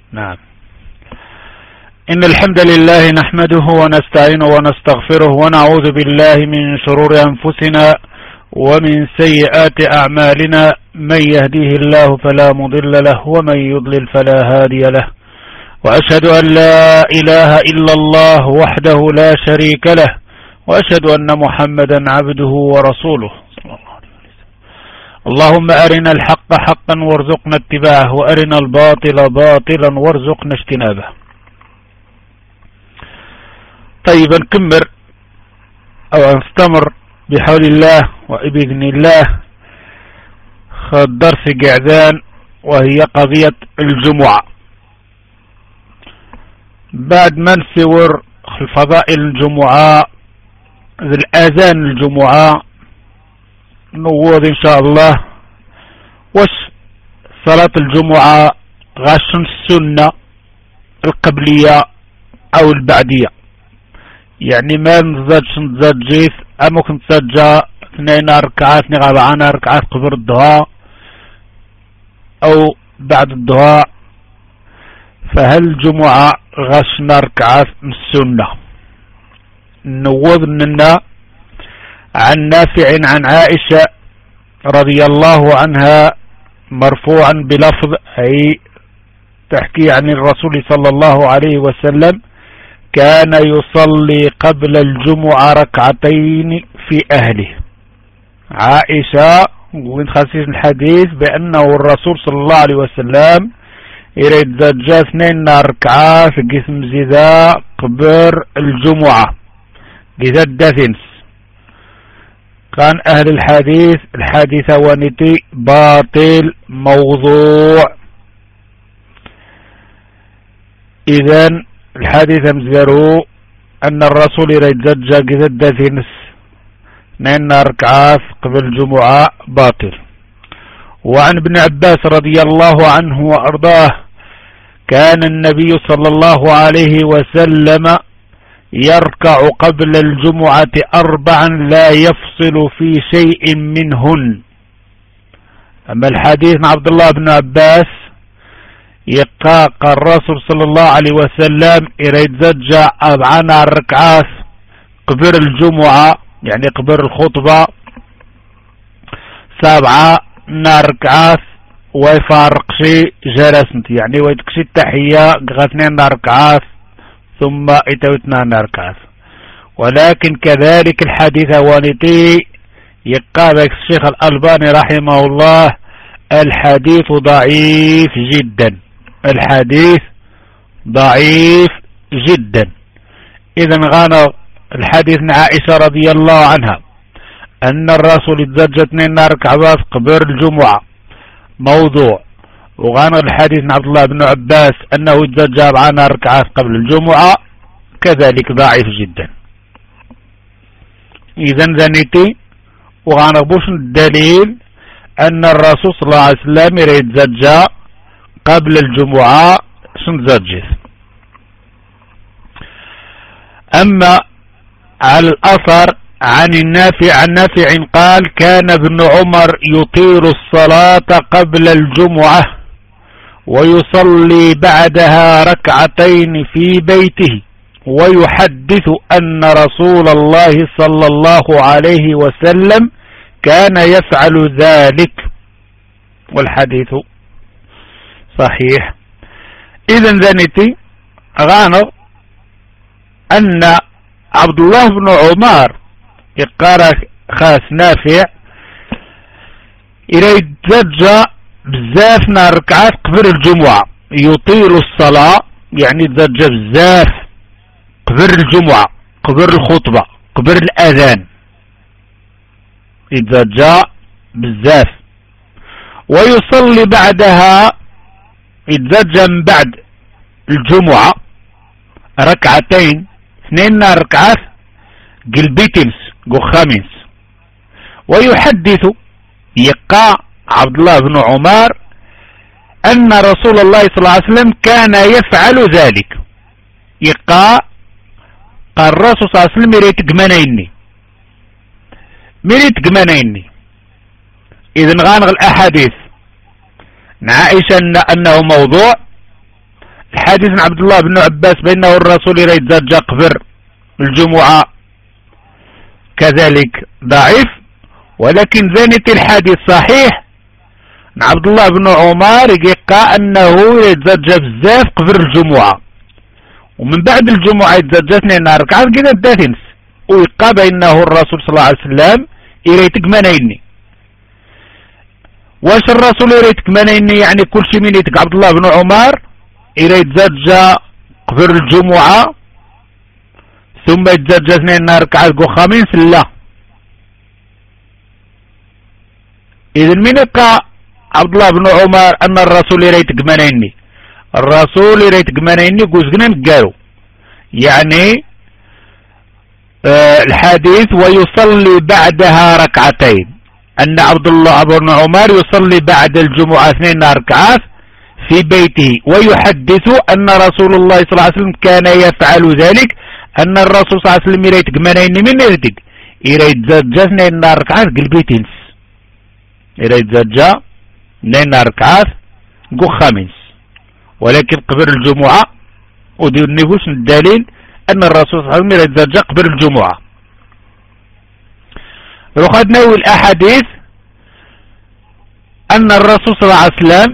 نعم. إن الحمد لله نحمده ونستعينه ونستغفره ونعوذ بالله من شرور أنفسنا ومن سيئات أعمالنا. من يهديه الله فلا مضل له ومن يضلل فلا هادي له، وأشهد أن لا إله إلا الله وحده لا شريك له، وأشهد أن محمدا عبده ورسوله صلى الله عليه وسلم. اللهم أرنا الحق حقا وارزقنا اتباعه، وأرنا الباطل باطلا وارزقنا اجتنابه. طيب نكمل أو نستمر بحول الله وبإذن الله الدرس قعدان، وهي قضية الجمعة. بعد ما نسور الفضائل الجمعة الآذان الجمعة نوض إن شاء الله واش صلاة الجمعة غاشن السنة القبلية أو البعدية، يعني ما نتزاد جيث أما كنت تسجى 2 ركعات 4 ركعات قبل الضحى أو بعد الضحى، فهل الجمعة غاشنا ركعات من السنة؟ نوض لنا عن نافع عن عائشة رضي الله عنها مرفوعا بلفظ، أي تحكي عن الرسول صلى الله عليه وسلم كان يصلي قبل الجمعة ركعتين في أهله. عائشة وين خاسيس الحديث بأنه الرسول صلى الله عليه وسلم يريد زجا 2 ركعة في قسم زيدا قبل الجمعة لذا الدثنس. كان أهل الحديث ونتي باطل موضوع. إذن الحديث مزيرو أن الرسول يريد زجا لذا الدثنس 2 ركعات قبل الجمعة باطل. وعن ابن عباس رضي الله عنه وأرضاه كان النبي صلى الله عليه وسلم يركع قبل الجمعة 4 لا يفصل في شيء منهن. أما الحديث عن عبد الله بن عباس يقاق الرسول صلى الله عليه وسلم يريد زجا 4 ركعات قبل الجمعة، يعني قبل الخطبة 7 ركعات ويفارق شيء جلسنت، يعني ويتكشي التحية 2 ركعات ثم اتو 2 ركعات. ولكن كذلك الحديث وانتي يقال الشيخ الألباني رحمه الله الحديث ضعيف جدا، الحديث ضعيف جدا. إذن غانا الحديث عن عائشة رضي الله عنها أن الرسول اتزجى 2 ركعات قبل الجمعة موضوع، وغانا الحديث عن عبد الله بن عباس أنه اتزجى 4 ركعات قبل الجمعة كذلك ضعيف جدا. إذن ذنيتي وغانا بوش الدليل أن الرسول صلى الله عليه وسلم يتزجى قبل الجمعة شنزجث. أما على الأثر عن نافع قال كان ابن عمر يطيل الصلاة قبل الجمعة ويصلي بعدها 2 ركعتين في بيته ويحدث أن رسول الله صلى الله عليه وسلم كان يفعل ذلك، والحديث صحيح. إذن ذنتي غانا أن عبد الله بن عمر يقرأ خاص نافع يريد زجا بزاف ركعات قبل الجمعة، يطيل الصلاة يعني زجا بزاف قبل الجمعة قبل الخطبة قبل الأذان، يتزجى بزاف. ويصلي بعدها يتزجى من بعد الجمعة 2 ركعتين 2 ركعات قلبيتنس خامس. ويحدث يقع عبد الله بن عمر أن رسول الله صلى الله عليه وسلم كان يفعل ذلك. يقع قال الرسول صلى الله عليه وسلم مريت قمانيني. إذن غانغ الأحاديث عائشة أنه موضوع، الحديث عن عبد الله بن عباس بأنه الرسول يريد زجا قبر الجمعة كذلك ضعيف، ولكن زانت الحديث صحيح عبد الله بن عمر يقع أنه يتزجى بزاف قبر الجمعة، ومن بعد الجمعة يتزجى 2 ركعة كذا الداتنس، ويقع بأنه الرسول صلى الله عليه وسلم يريتك منيني. واش الرسول يريتك منيني يعني كل شيء من يتك عبد الله بن عمر يريد زجى قبر الجمعة ثم يتزجى 2 ركعة كو خميس؟ لا. إذا من يقع عبد الله بن عمر أن الرسول يريتك منيني؟ الرسول يريتك منيني قوزقنا نقالو يعني الحديث ويصلي بعدها ركعتين، أن عبد الله بن عمر يصلي بعد الجمعة 2 ركعات في بيته، ويحدث أن رسول الله صلى الله عليه وسلم كان يفعل ذلك، أن الرسول صلى الله عليه وسلم يريتك منيني من يريتك يريد زجا 2 ركعات قلبيتينس، يريد زجا 2 ركعات قو خميس، ولكن قبل الجمعة ودي النفوس الدليل أن الرسول صلى الله عليه وسلم يريد زجا قبل الجمعة. وخدنا الأحاديث أن الرسول صلى الله عليه وسلم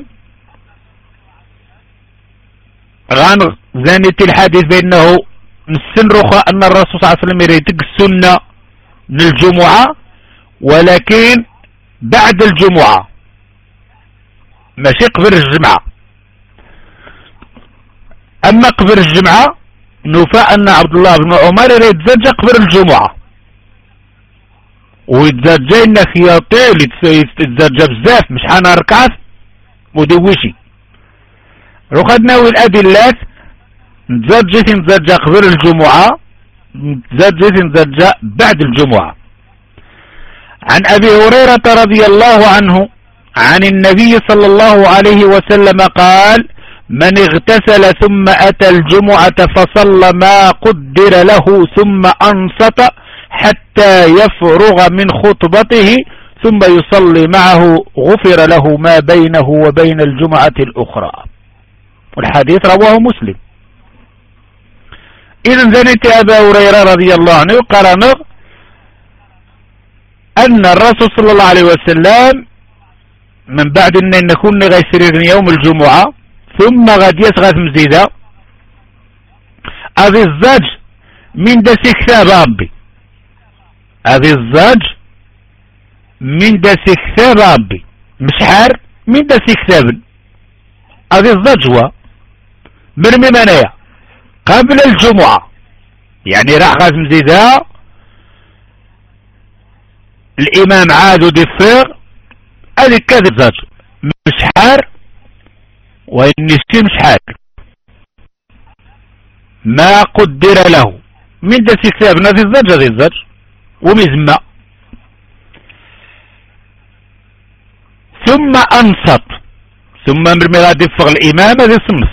زانت الحديث بأنه نسن رخاء أن الرسول صلى الله عليه وسلم يريد السنة من الجمعة، ولكن بعد الجمعة ماشي قبل الجمعة. أما قبل الجمعة نفى أن عبد الله بن عمر يريد زجا قبل الجمعة، ويتزجى إنك يطيل يتزجى بزاف مش حانا ركعات ودوشي. وخدنا الأدلات نتزجى قبل الجمعة، نتزجى بعد الجمعة. عن أبي هريرة رضي الله عنه عن النبي صلى الله عليه وسلم قال: من اغتسل ثم أتى الجمعة فصلى ما قدر له ثم أنصت حتى يفرغ من خطبته ثم يصلي معه غفر له ما بينه وبين الجمعة الأخرى. والحديث رواه مسلم. إذن ذنت أبا هريرة رضي الله عنه قرن أن الرسول صلى الله عليه وسلم من بعد أن نكون غيسرين يوم الجمعة ثم غد يسغث مزيدة هذه الزاج من دسي كتاب ربي، هذه الزاج من دسي كتاب ربي مشحار من دسي كتاب. هذه الزاج هو مرمي منايا قبل الجمعة، يعني راح غاز مزيدة الإمام عاد ودفر هذه كذب زاج مشحار وإنستي مشحار ما قدر له من دسي كتاب هذه الزاج، هذه الزاج ومزمة. ثم أنصت ثم مرمي غادي يفغ الإمام هذه الصنف.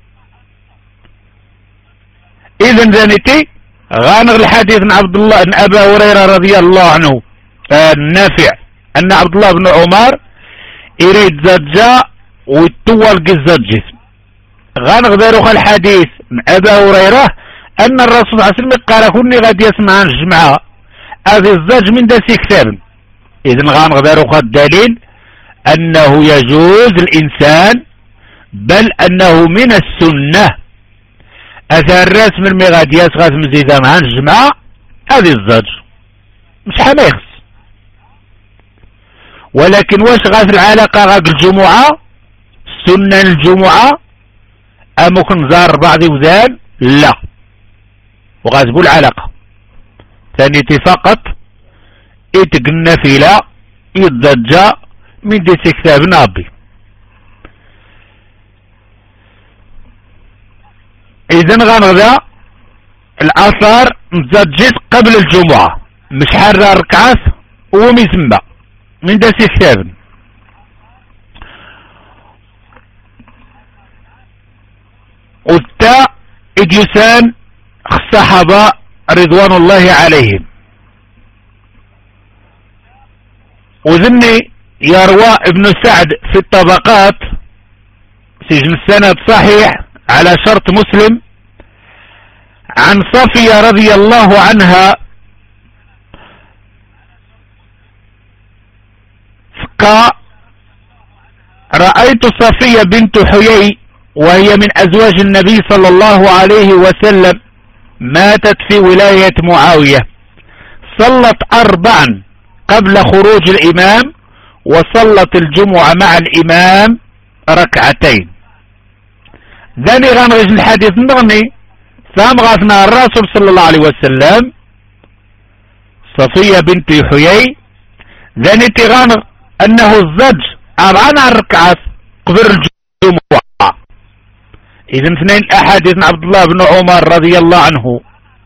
إذن زانتي غانغ الحديث عن عبد الله بن أبا هريرة رضي الله عنه النافع أن عبد الله بن عمر يريد زجا ويتطول قزة جسم. غانغ داروخ الحديث من أبا هريرة أن الرسول صلى الله عليه وسلم قال كوني غادي يسمع عن الجمعة هذه الزج من داسي كتاب. إذن غانغ داروخ الدليل أنه يجوز الإنسان بل أنه من السنة أثار الراس من مغادياس غاز مزيدة مع الجمعة هذه الزج مش حميخس. ولكن واش غاز العلاقة غاز الجمعة سنة الجمعة أمكن زار بعض وزان؟ لا، وغازبو العلاقة ثاني فقط يتقلنا فيلا يتزجى من ديسي كتاب نابي. إذن غنغدا الآثار متزجت قبل الجمعة مش حارة ركعات ومسمى من داسي كتاب. والتاء إديسان الصحابة رضوان الله عليهم. وذني يروى ابن سعد في الطبقات سجن السند صحيح على شرط مسلم عن صفية رضي الله عنها رأيت صفية بنت حيي وهي من أزواج النبي صلى الله عليه وسلم ماتت في ولاية معاوية، صلت 4 قبل خروج الإمام وصلت الجمعة مع الإمام 2 ذاني غنغج الحديث نغني ثام غاثنا الرسول صلى الله عليه وسلم صفية بنت حيي ذاني تغانغ أنه الزج 4 ركعات قبل الجمعة. إذن 2 أحاديث عبد الله بن عمر رضي الله عنه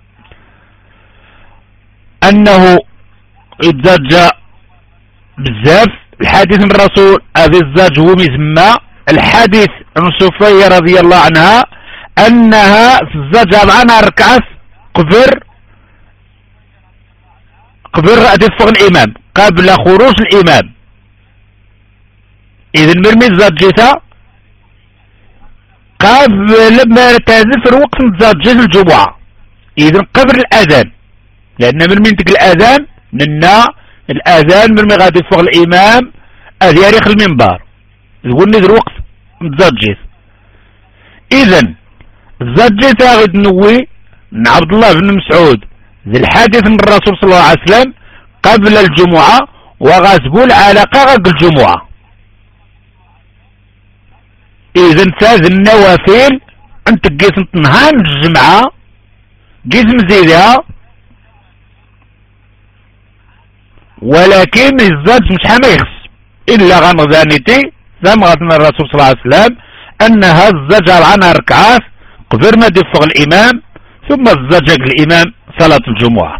أنه اتزج بزاف، الحديث من الرسول هذا الزج هو مزمى، الحديث عن صفية رضي الله عنها أنها الزج 4 ركعات قبل رأس الإمام قبل خروج الإمام. إذن مرمي الزجتها قبل ما تهزف الوقت متزجت الجمعة، إذن قبل الأذان، لأن مرمي نتك الأذان لأن الأذان مرمي غادي يفوق الإمام أذياريخ المنبر يقول لي الوقت متزجت. إذن زجتها غير نوي من عبد الله بن مسعود ذي الحادث من الرسول صلى الله عليه وسلم قبل الجمعة وغازقول على قرق الجمعة. إذن تاز النوافل أنت قيس نهار الجمعة قيس مزيدها، ولكن الزج مش حميخس إلا غنغذانيتي ثم غزنا الرسول صلى الله عليه وسلم أنها الزج 4 ركعات قبل ما يفوق الإمام ثم الزج الإمام صلاة الجمعة.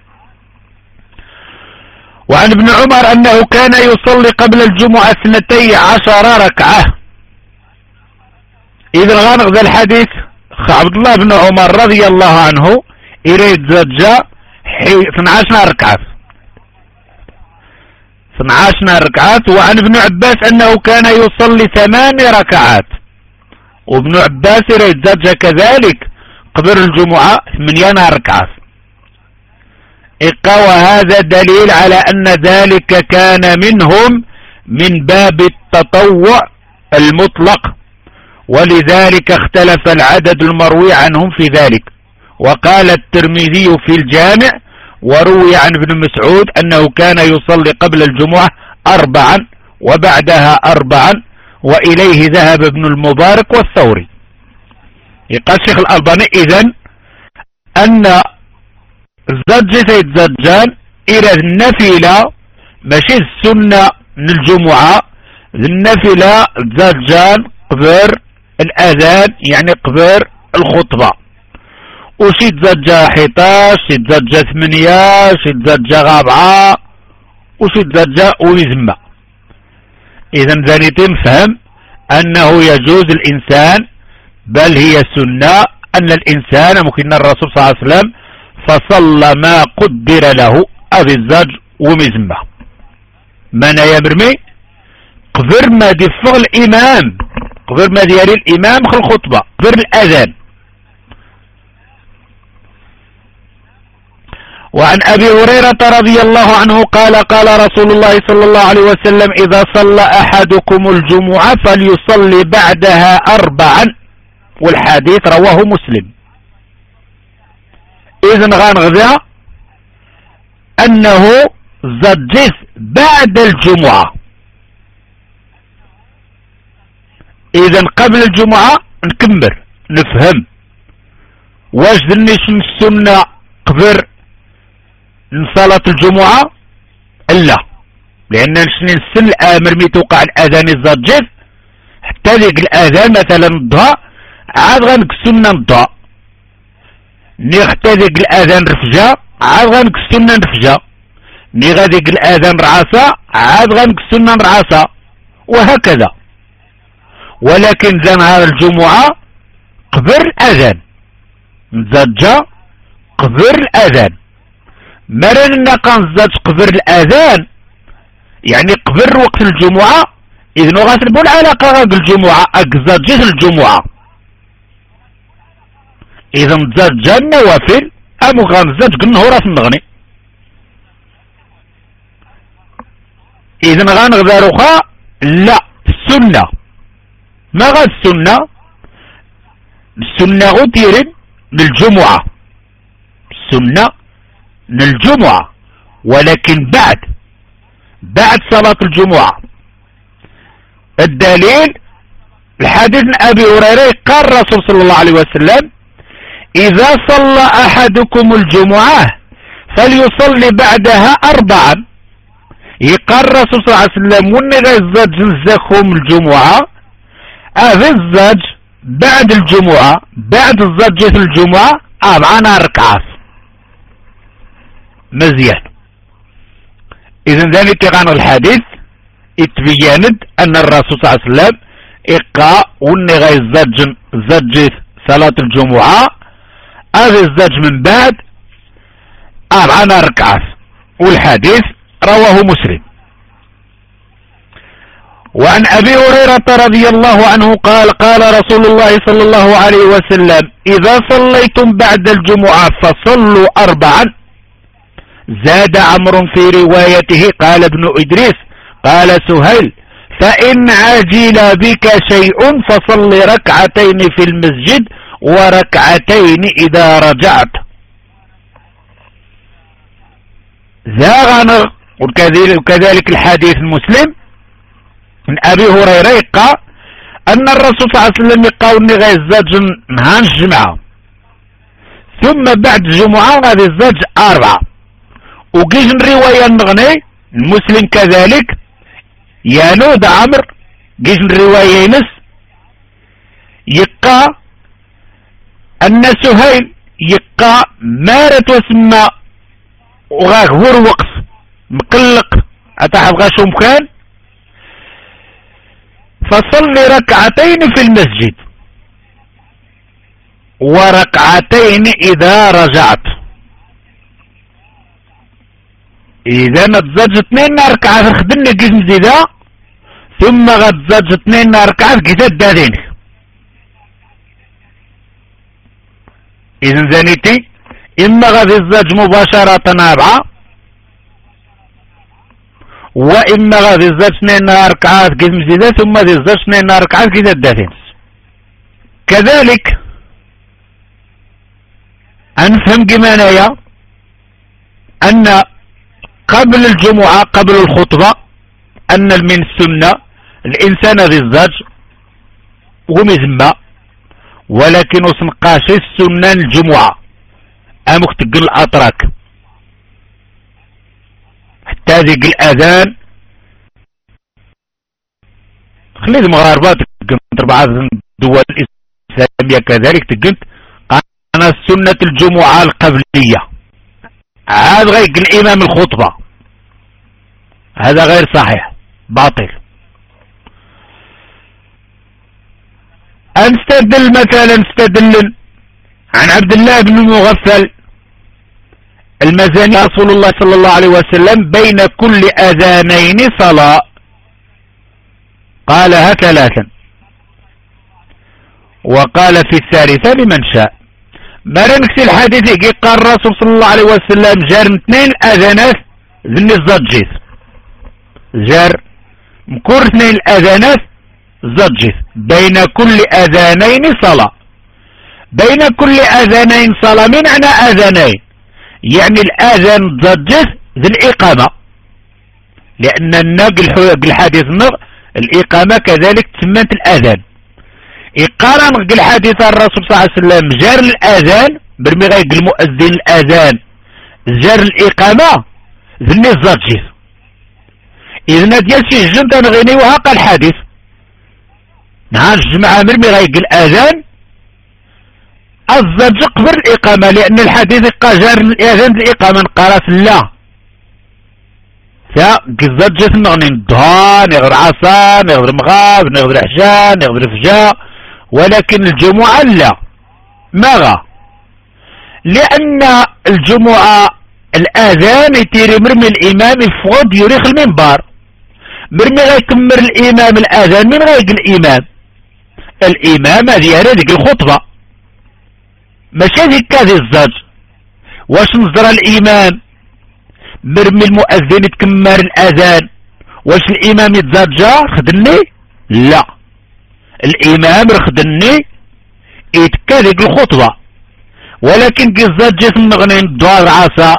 وعن ابن عمر أنه كان يصلي قبل الجمعة 12 ركعة. إذا غنغذ الحديث عبد الله بن عمر رضي الله عنه يريد زج 12 ركعة 12 ركعات. وعن ابن عباس أنه كان يصلي 8 ركعات، وابن عباس يريد زج كذلك قبل الجمعة 8 ركعات. وهذا دليل على أن ذلك كان منهم من باب التطوع المطلق، ولذلك اختلف العدد المروي عنهم في ذلك. وقال الترمذي في الجامع وروي عن ابن مسعود أنه كان يصلي قبل الجمعة 4 وبعدها 4، وإليه ذهب ابن المبارك والثوري. يقال الشيخ الألباني إذن أن الزج سيتزجان إلى النفلة ماشي السنة من الجمعة، النفلة تزجان قبل الأذان يعني قبل الخطبة، وشي تزجى 11 شي تزجى 8 شي تزجى 4 وشي تزجى ويزمى. إذن ذاني فهم أنه يجوز الإنسان بل هي سنة أن الإنسان ممكن الرسول صلى الله عليه وسلم فصلى ما قدر له أبي الزج ومزمى من يمرمي قبل ما دفغ الإمام قبل ما دياري الإمام خل الخطبة قبل الأذان. وعن أبي هريرة رضي الله عنه قال قال رسول الله صلى الله عليه وسلم إذا صلى أحدكم الجمعة فليصلي بعدها 4، والحديث رواه مسلم. إذن غنغذا أنه زجز بعد الجمعة. إذن قبل الجمعة نكمل نفهم واش ذنيش من السنة قبل صلاة الجمعة لا، لأن نشني السن الآمر مي توقع الأذان الزجز حتى ذيك الأذان مثلا الضحى عاد غنكسونا الضحى حتى ذيك الأذان رفجة عاد غنكسونا رفجة غاديك الأذان رعاسة عاد غنكسونا رعاسة وهكذا. ولكن ذا نهار الجمعة قبل الأذان مزجة قبل الأذان مرنا كنزج قبل الأذان يعني قبل وقت الجمعة. إذن غتنبو العلاقة بالجمعة أكزجت الجمعة اذا زاد النوافل امو غنزاد النهور النغني. اذا غنغداروخا لا السنة ما غاد السنة غتيرن للجمعة، السنة للجمعة ولكن بعد صلاة الجمعة. الدليل الحديث عن ابي هريرة قال الرسول صلى الله عليه وسلم اذا صلى احدكم الجمعة فليصلي بعدها 4. يقال الرسول صلى الله عليه وسلم وني غيزاد جنزاكم الجمعة الزاج بعد الجمعة بعد الزاج جيت الجمعة 4 ركعات مزيان. اذا ذلك كان الحديث اتبينت ان الرسول صلى الله عليه وسلم اقا وني غيزاد جيت صلاة الجمعة الزاج من بعد 4 ركعات. والحديث رواه مسلم. وعن ابي هريرة رضي الله عنه قال قال رسول الله صلى الله عليه وسلم اذا صليتم بعد الجمعة فصلوا 4. زاد عمرو في روايته قال ابن ادريس قال سهيل فان عجل بك شيء فصل ركعتين في المسجد وركعتين اذا رجعت. زاغنا. وكذلك الحديث المسلم من ابي هريرة قال ان الرسول صلى الله عليه وسلم يقول اني غيزاد نهار الجمعة ثم بعد الجمعة غادي يزاد 4. وكيش الرواية النغني المسلم كذلك يانود عمر كيش الرواية ينس يقى ان سهيل يقى مارت وسمى وغاك هو الوقت مقلق اتحب غاشو مكان فصلي ركعتين في المسجد وركعتين اذا رجعت. اذا تزاد 2 ركعات خدمنا كيس مزيدة ثم غتزاد 2 ركعات كيس دادين. اذا زانيتي اما غادي تزاد مباشرة 4 واما غادي تزاد 2 ركعات كيس مزيدة ثم غادي تزاد 2 ركعات كيس دادين. كذلك انفهم كما انايا ان قبل الجمعة قبل الخطبة ان من السنة الانسان ذي الزاج ومزمة ولكن وسنقاش السنة الجمعة امك تقل الاتراك حتى ذيك الاذان خلي المغاربة تقنت 4 دول الاسلامية كذلك تقنت انا سنة الجمعة القبلية عاد غيقل الامام الخطبة هذا غير صحيح باطل. انستدل مثلا عن عبد الله بن المغفل المزني رسول الله صلى الله عليه وسلم بين كل اذانين صلاة قالها 3 وقال في الثالثة لمن شاء. مرنكس الحديث قال الرسول صلى الله عليه وسلم جار 2 اذانات ذني الزجيث جار مكور 2 اذانات زجيث بين كل اذانين صلاة. بين كل اذانين صلاة من معنى اذانين يعني الاذان زجيث ذي الاقامة لان النقل الحديث النغ الاقامة كذلك تسمت الاذان. يقارن الحديث الرسول صلى الله عليه وسلم جار الاذان برمي غيق المؤذن الاذان جار الاقامة ذني الزجيث. اذن ديال شي جن تنغني وهاق الحديث نهار الجمعة مرمي غيق الاذان الزج قبل الاقامة لان الحديث قال جار الاذان الاقامة قراس لا فالزجيث نغني الظهر نغدر عصا نغدر مغاب نغدر حجا نغدر فجا ولكن الجمعة لا ماغا لان الجمعة الاذان يتيري مرمي الامام يفوض يريخ المنبر مرمي غيكمر الامام الاذان من غيق الامام هذه هذيك الخطبة ماشي هذيك هذه الزاج. واش نزرى الامام مرمي المؤذن يتكمر الاذان واش الامام يتزاجا خدني؟ لا، الامام رخدني يتكا ديك الخطبه، ولكن كي الزاج النغني الدوار عصا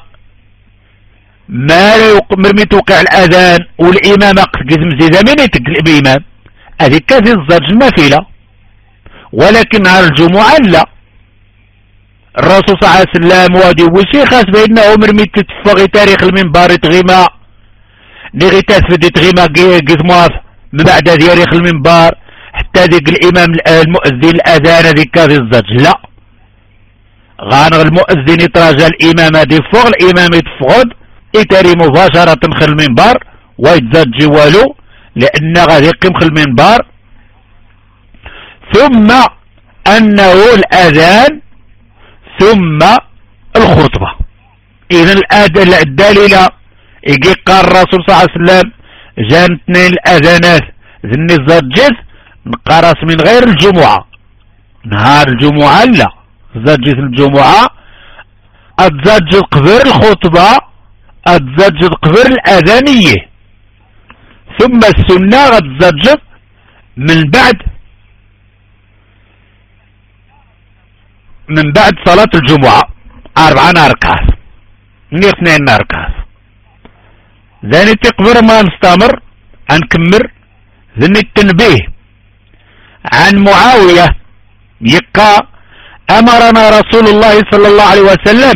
ما مرمي توقع الاذان والامام قد مزيده من يتقل الامام، هذيك كذي الزاج النافله. ولكن نهار الجمعه لا، الرسول صلى الله عليه وسلم وادي وشي خاص بانه مرمي تتفغي تاريخ المنبر تغيما نغي تثبت تغيما قزماف من بعد تاريخ المنبر حتى ديك الامام المؤذن الاذان هذيك كذي الزاج لا، غانغ المؤذن يتراجع الامام هذي فوق الامام يتفقد يتاري مباشرة خل المنبر ويتزاج والو لان غادي يقيم خل المنبر، ثم انه الاذان ثم الخطبة. اذا الدليل يجي قال الرسول صلى الله عليه وسلم جان اثنين الاذانات ذني الزاجز نقرس من غير الجمعة، نهار الجمعة لا، زاجز الجمعة اتزاجز قبر الخطبة اتزاجز قبر الاذانية، ثم السنة غتزاجز من بعد صلاة الجمعة 4 ركعات من 2 ركعات. ذاني تقبر ما نستمر نكمر ذني التنبيه عن معاوية يقى امرنا رسول الله صلى الله عليه وسلم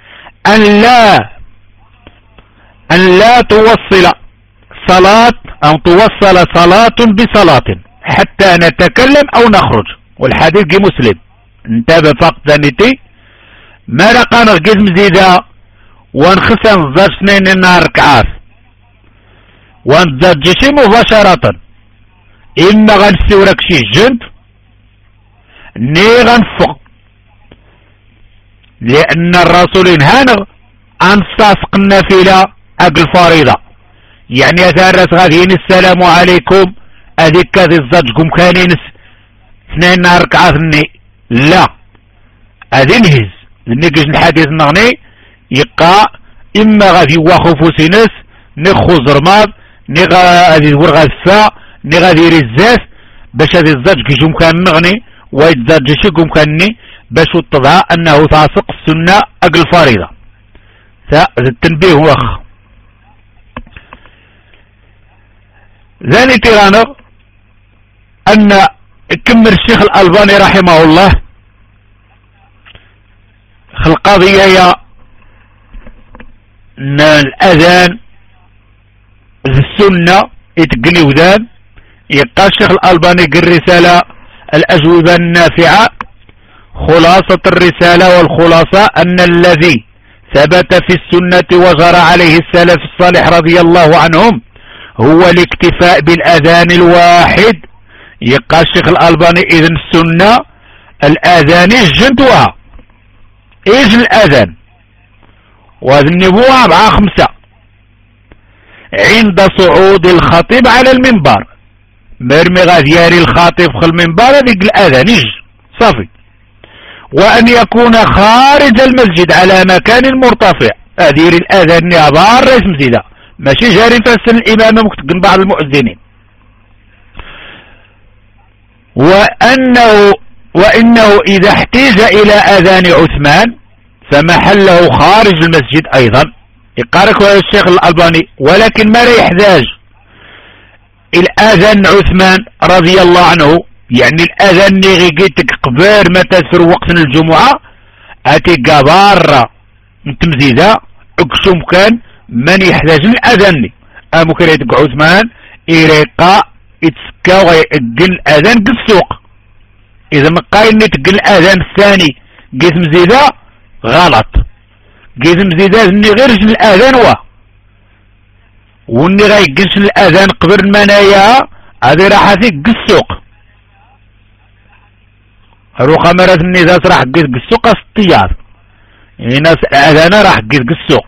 ان لا توصل صلاة او توصل صلاة بصلاة حتى نتكلم او نخرج، والحديث جي مسلم. انتبه فقط ذنيتي ما رقا نرقز مزيدة ونخسن الزاج 2 ركعات ونتزاجشي مباشرة، اما غنسيورك شي جنت ني غنفق، لان الرسول ينهانا عن صافق النافلة اقل الفريضة، يعني اثارس غاديين السلام عليكم هذيك كذي الزاج قم كانين 2 ركعات لا، هذه نهز نقش الحديث النغني يقع اما غادي واخو فوسينس نخو زرماض ني غادي ور غادفا ني غادي رزاس باش هذه الزاج كيجوم كان نغني ويتزاج شي قم كاني باش وطبها انه تعصق السنة اقل الفريضة. التنبيه واخ ذاني تيغانغ ان كمل الشيخ الألباني رحمه الله القضية هي ان الاذان السنة يتقني وذان. يبقى الشيخ الألباني قال رسالة الأجوبة النافعة، خلاصة الرسالة والخلاصة أن الذي ثبت في السنة وجرى عليه السلف الصالح رضي الله عنهم هو الاكتفاء بالأذان الواحد. يبقى الشيخ الألباني إذن السنة الأذان جنتوها إيش الأذان وذنبوها 4-5 عند صعود الخطيب على المنبر، مرمي غادياري الخاطب في المنبر هذيك الأذان صافي، وأن يكون خارج المسجد على مكان مرتفع أدير الأذان عبار رئيس مزيدة ماشي جاري فسن الإمام مكتقن بعض المؤذنين. وإنه إذا احتاج إلى أذان عثمان فمحله خارج المسجد أيضا. يقارك الشيخ الألباني ولكن ما يحتاج الأذان عثمان رضي الله عنه، يعني الأذان اللي غيقيتك قبر ما تسر وقت الجمعة أتي قبارة متمزيدة اكشم كان من يحتاج الأذان ممكن يتك عثمان إريقا يتسكى ويقل الأذان بالسوق. إذا ما قايل نتقل الأذان الثاني قيس مزيدة غلط، قيس مزيدة اني غير الأذان واني غيقلش الأذان قبر المنايا هذه راح فيك السوق روخا مرات الناس راح قيس السوق الطيار الناس الأذان راح قيس السوق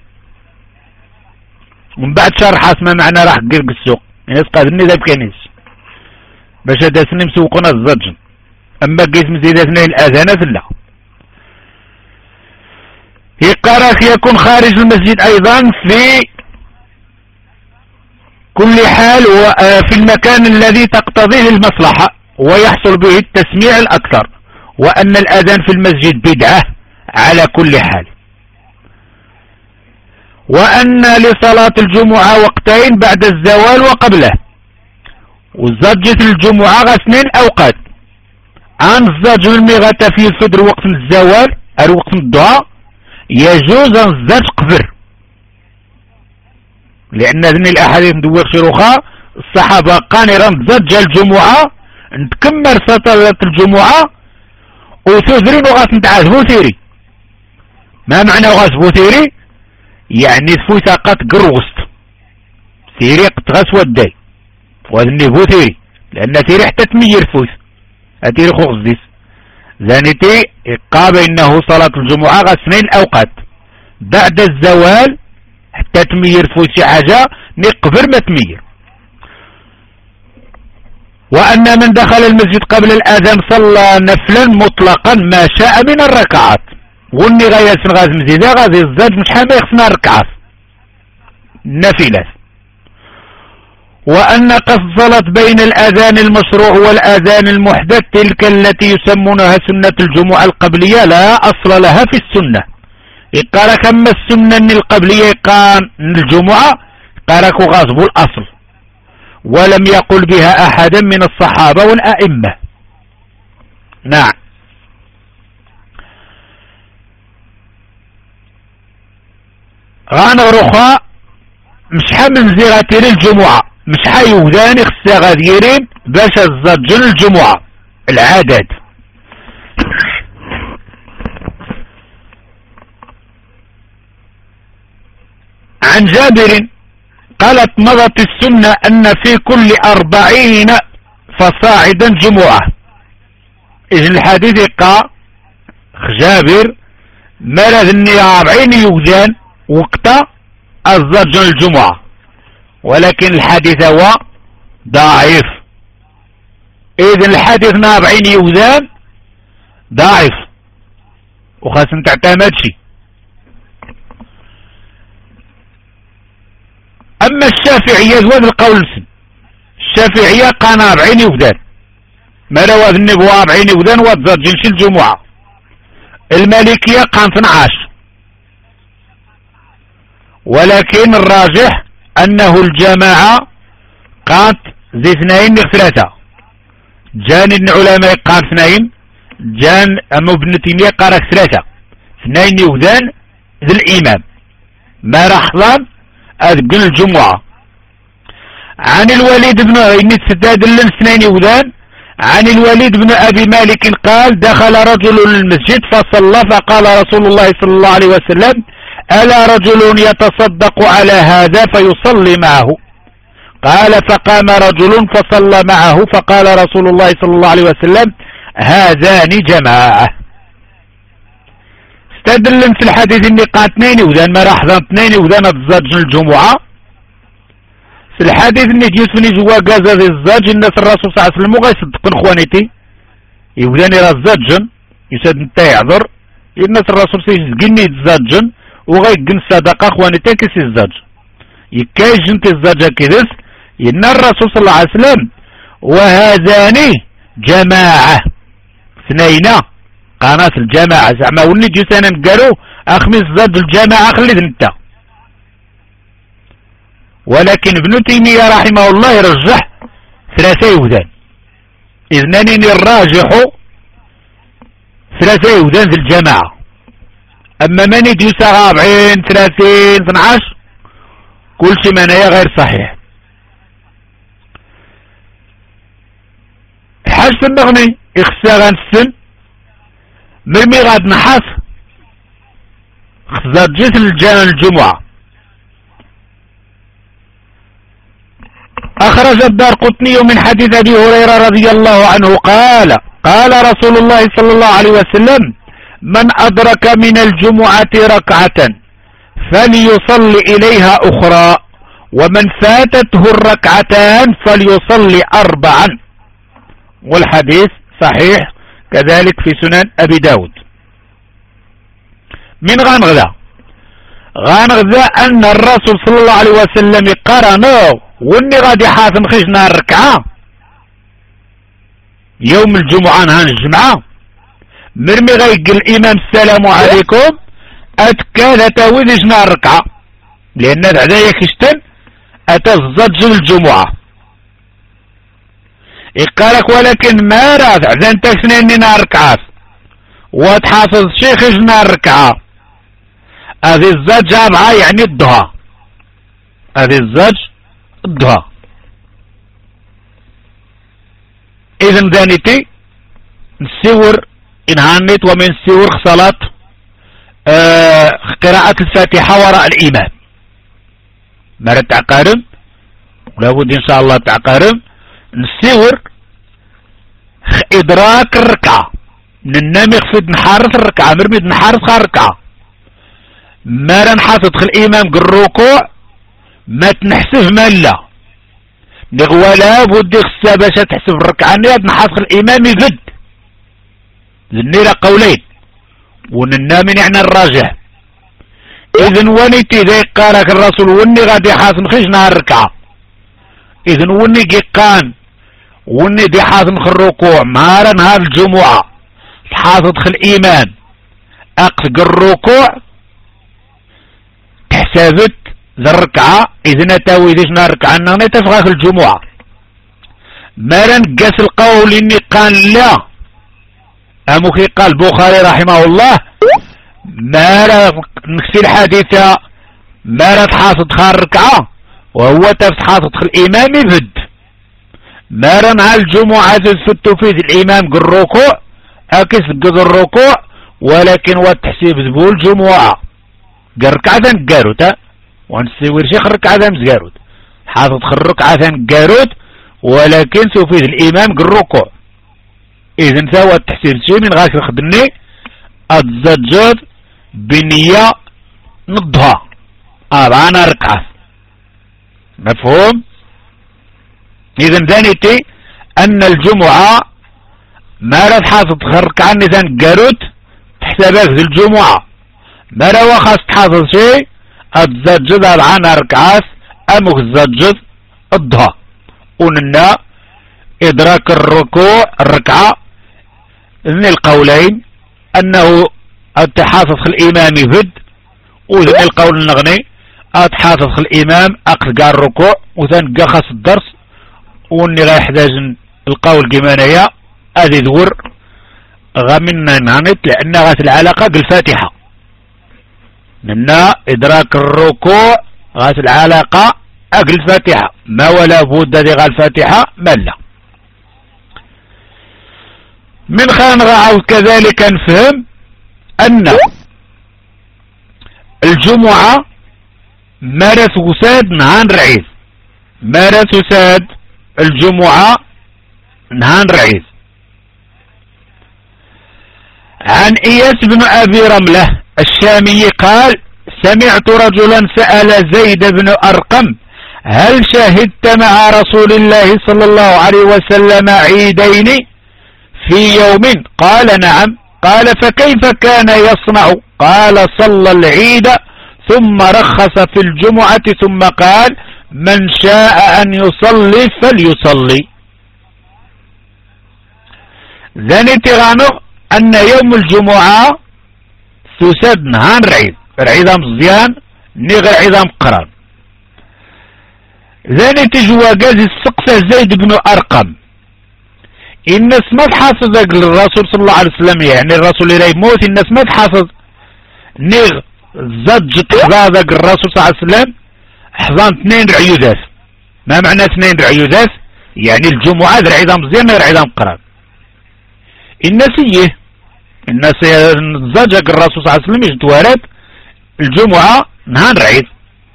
ومن بعد شرح ما معنى راح قيس السوق الناس قادرني ذا بكنيس باش هذا سني مسوقنا الزرجن. اما قيس مزيدة اثنين الأذانات لا راك يكون خارج المسجد أيضا في كل حال وفي المكان الذي تقتضيه المصلحة ويحصل به التسميع الأكثر، وأن الأذان في المسجد بدعة على كل حال، وأن لصلاة الجمعة وقتين بعد الزوال وقبله، والزجة الجمعة غسنين أوقات، عن الزج المغة في الفجر وقت الزوال أو وقت الضحى يجوز أن الزج قفر، لأن هذه الأحاديث ندور شروخها الصحابة قانرا زج الجمعة نتكمل صلاة الجمعة وثوثرين وغاس نتعاد بوثيري. ما معنى غاس بوثيري؟ يعني ثفوثاقات قروست ثيري قتغاس وداي وذني بوثيري، لأن ثيري حتى تمير ثفوث أثيري خوغز ديس ذانيتي إقابة إنه صلاة الجمعة غسنين الأوقات بعد الزوال حتى تمير ثفوث شي حاجة نقبر ما تمير. وأن من دخل المسجد قبل الأذان صلى نفلا مطلقا ما شاء من الركعات، وني غاية غاز مزيدة غازي الزاج مش حامي يخصنا ركعات نفلات. وأن قصد صلاة بين الأذان المشروع والأذان المحدث تلك التي يسمونها سنة الجمعة القبلية لا أصل لها في السنة. قال كما السنة القبلية قال الجمعة قال غاصب الأصل، ولم يقل بها أحدا من الصحابة والأئمة. نعم. غانغروخا مش حامل زيغاتير الجمعة مش حيوداني خصها غاديرين باش الزرجن الجمعة العادات. عن جابر قالت مضت السنة أن في كل 40 فصاعدا جمعة. إذن الحديث قال جابر مرض النية 40 يوزان وقت الزرجن الجمعة، ولكن الحديث هو ضعيف. إذن الحديث 40 يوزان ضعيف وخاص تعتمد شي. أما الشافعية زواد القول السن الشافعية قال 40 يوزان ما روا النبوة 40 يوزان وتزرجن شي الجمعة. المالكية قال 12، ولكن الراجح أنه الجماعة قالت زي 2 3. جان العلماء قال 2، جان أما ابن تيمية قال 3 2 يوزان ذي الإمام ما رحضان أذقن الجمعة. عن الوليد بن سداد 2 يوزان. عن الوليد بن أبي مالك قال دخل رجل المسجد فصلى فقال رسول الله صلى الله عليه وسلم ألا رجل يتصدق على هذا فيصلي معه؟ قال فقام رجل فصلى معه فقال رسول الله صلى الله عليه وسلم هذان جماعة. استدل في الحديث اني قال 2 يوزان ما راح 2 يوزان الزج الجمعة. في الحديث اني جيسوني جوا قازا ذي الزج الناس الرسول صلى الله عليه وسلم وغيصدقن خوانيتي يوزاني راه الزجن يساد نتا يعذر الناس الرسول سيزقني الزجن وغيقن الصدقة خوانيتي كيسي الزج يكايج انت الزجة كيدس إن الرسول صلى الله عليه وسلم وهذان جماعة 2 قناة الجماعة زعما ولي جيسانا نقالو أخمس زاد الجماعة خليت انت. ولكن ابن تيمية رحمه الله يرجح 3 يوزان. إذنني الراجح 3 يوزان في الجماعة. أما من يجيسا 40 30 12 كل شيء منايا غير صحيح. حاجة النغني إخسا غنسن مرمي غاد نحاس خزار جيس الجمعة. أخرج الدارقطني من حديث أبي هريرة رضي الله عنه قال قال رسول الله صلى الله عليه وسلم من أدرك من الجمعة ركعة فليصلي إليها أخرى ومن فاتته الركعتان فليصلي 4. والحديث صحيح كذلك في سنن أبي داود. من غنغدا أن الرسول صلى الله عليه وسلم قرنو وني غادي حاسم خشنا الركعة يوم الجمعة نهار الجمعة مرمي غيقل الإمام السلام عليكم أتكاد أتاوذجنا الركعة لأن هذا كشتن أتزج الجمعة يقالك ولكن ما رافع زين تكسنين ركعات وتحافظ شيخ جنا الركعة هذه الزج جامعة يعني الضحى هذه الزج الضحى إذن ذانيتي نسيور إن هانيت ومن سيور صلاة قراءة الفاتحة وراء الإمام مرة تعقارم ولابد إن شاء الله تعقارم نسيور إدراك الركعة ننام يخفض نحارس الركعة مرميد نحارس خار الركعة مرة نحاسد خل الإمام الركوع ما تنحسب ملا ولا بد خصها باش تحسب الركعة نحاسد خل الإمام يفد ذنيرة قولين وننام يعني الراجح إذن ونيتي ذي قالك الرسول وني غادي حاسن خيش نهار الركعة إذن وني قيقان وني دي حاسن خل الركوع مارا نهار الجمعة حاسد خل الإمام أقفق الركوع تحسبت ذا الركعة إذن أتاوي ذيش نهار الركعة نغني تفغى في الجمعة مارا نقاس القول إني قال لا أموكي قال البخاري رحمه الله ما لا نكسي الحديثة ما لا تحاصد خار ركعة وهو تحاصد خل الإمام يفد ما لا مع الجمعة تفتو فيه الإمام قل الركوع أكس قد الركوع ولكن والتحسيب ذبول الجمعة قل ركعة قاروت ونسيور شيخ ركعة مزقاروت حاصد خل ركعة قاروت ولكن سوفيه الإمام قل الركوع إذن سوى التحسين شيء من غاش خدني الزجاج بنية نضها أنا ركعة مفهوم؟ إذن ذانيتي أن الجمعة ما رد حاصل ركعة نزان قاروت تحسبك ذي الجمعة ما روا خاص تحاصل شيء الزجاج أنا ركعة أمك الزجاج الضها وننا إدراك الركوع الركعة إذن القولين أنه التحافظ خل الإمام يفد وذن القول النغني التحافظ خل الإمام أقلقى الركوع وذن قخص الدرس واني غا يحتاج القول قمانية هذه ذور غمنا نعنت لأنها غاث العلاقة بالفاتحة منا إدراك الركوع غاث العلاقة أقل الفاتحة ما ولا بد ذي غا الفاتحة ملا من خان رعاو كذلك نفهم أن الجمعة مارس وساد نهان رعيز مارس وساد الجمعة نهان رعيز عن إياس بن أبي رملة الشامي قال سمعت رجلا سأل زيد بن أرقم هل شهدت مع رسول الله صلى الله عليه وسلم عيدين في يوم قال نعم قال فكيف كان يصنع قال صلى العيد ثم رخص في الجمعة ثم قال من شاء أن يصلي فليصلي ذاني تغانو أن يوم الجمعة تسد نهان رعيد رعيدام مزيان نغير عظام قرار ذاني تجوى قازي السقفة زيد بن أرقم الناس ما تحافظ الرسول صلى الله عليه وسلم يعني الرسول اللي يموت الناس ما تحافظ نغ زج تحضاذك الرسول صلى الله عليه وسلم حضان 2 رعيودات ما معنى 2 رعيودات يعني الجمعة رعيدام مزيان غير عظام قرار الناس زجك الرسول صلى الله عليه وسلم يجتوارد الجمعة نهان رعيد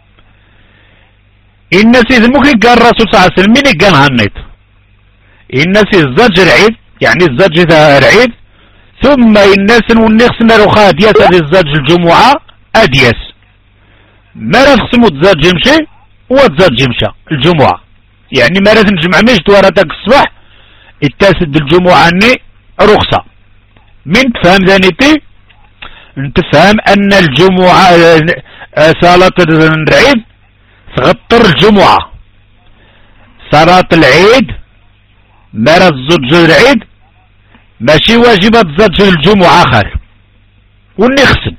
الناس إذا ممكن قال الرسول صلى الله عليه وسلم مين قال هانيت الناس الزج رعيد يعني الزج رعيد ثم الناس والنخس نروخا دياس هذه الزج الجمعة أدياس ما رخصمو الزج يمشي والزج يمشى الجمعة يعني ما راه نجمع مش توارتك الصباح التاسد الجمعة عني رخصة من تفهم ذانيتي نتفهم ان الجمعة صلاة العيد تغطر الجمعة، صلاة العيد مرة تزوج العيد ماشي واجبة تزوج الجمعة آخر واللي خصن.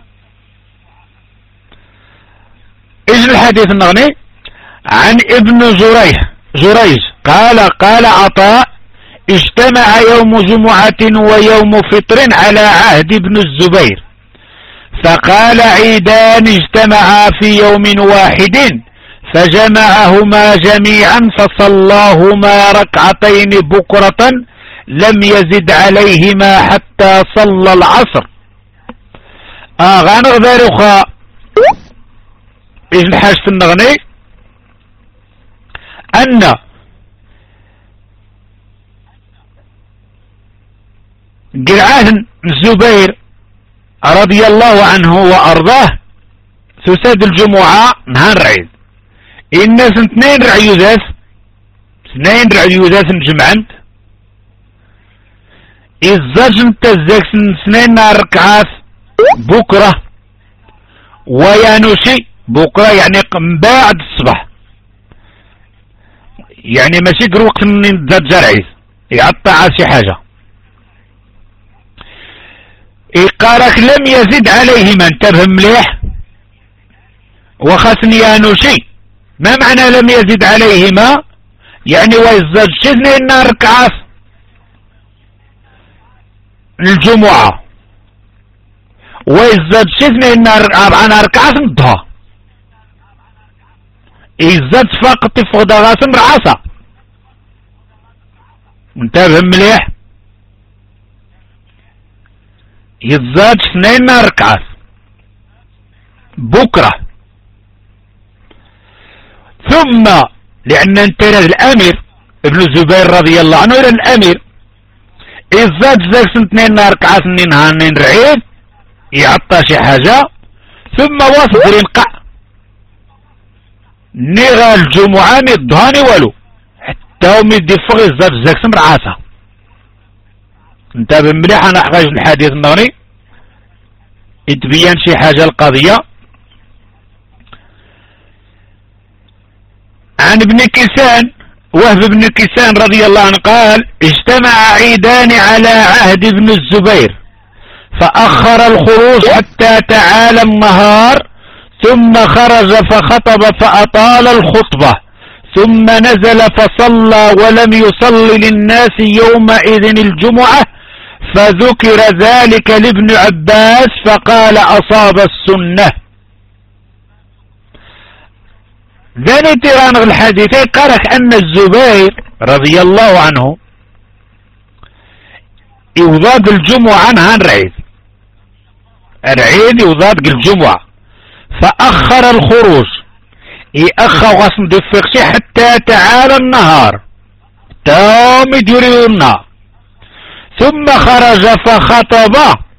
اجل الحديث النغني عن ابن جريج قال عطاء اجتمع يوم جمعة ويوم فطر على عهد ابن الزبير، فقال عيدان اجتمعا في يوم واحد فجمعهما جميعا فصلاهما ركعتين بكرة لم يزد عليهما حتى صلى العصر. غنغ اخا إذن حاجة النغني أن قرعان الزبير رضي الله عنه وأرضاه تساد الجمعة نهار العيد، الناس اثنين رعيوذات نجمعن الزاج نتزاك سنين نهار ركعات بكرة ويانوشي بكرة يعني من بعد الصباح، يعني ماشي قر وقت من تزاد العيد يعطى على شي حاجة. قالك لم يزد عليهما، انتبه مليح وخاصني يانوشي، ما معنى لم يزد عليهما؟ يعني ويزاد شذنين نهار ركعات الجمعة ويزاد شذنين نهار ركعات الضحى، يزاد فقط فقد غاسم رعاسة. انتبه مليح، يزاد اثنين ركعات بكرة. ثم لأن انتنا الأمير ابن الزبير رضي الله عنه الأمير يزاد ذاك اثنين ركعات نهار رعيد يعطى شي حاجة، ثم وصل ينقع نغا الجمعة الضهاني والو حتى هم يدفغ يزاد ذاك سمر عاسة. انتبه مليح، انا حقاش الحديث النغني يتبين شي حاجة القضية. عن ابن كيسان وهب بن كيسان رضي الله عنه قال اجتمع عيدان على عهد ابن الزبير فأخر الخروج حتى تعالى النهار ثم خرج فخطب فأطال الخطبة ثم نزل فصلى ولم يصل للناس يومئذ الجمعة، فذكر ذلك لابن عباس فقال أصاب السنة. ذاني تيران الحديثين قالك أن الزبير رضي الله عنه يوضاد الجمعة نهار العيد يوضاد الجمعة فأخر الخروج يأخر غصن دفقشي حتى تعالى النهار تام يديروا النهار، ثم خرج فخطب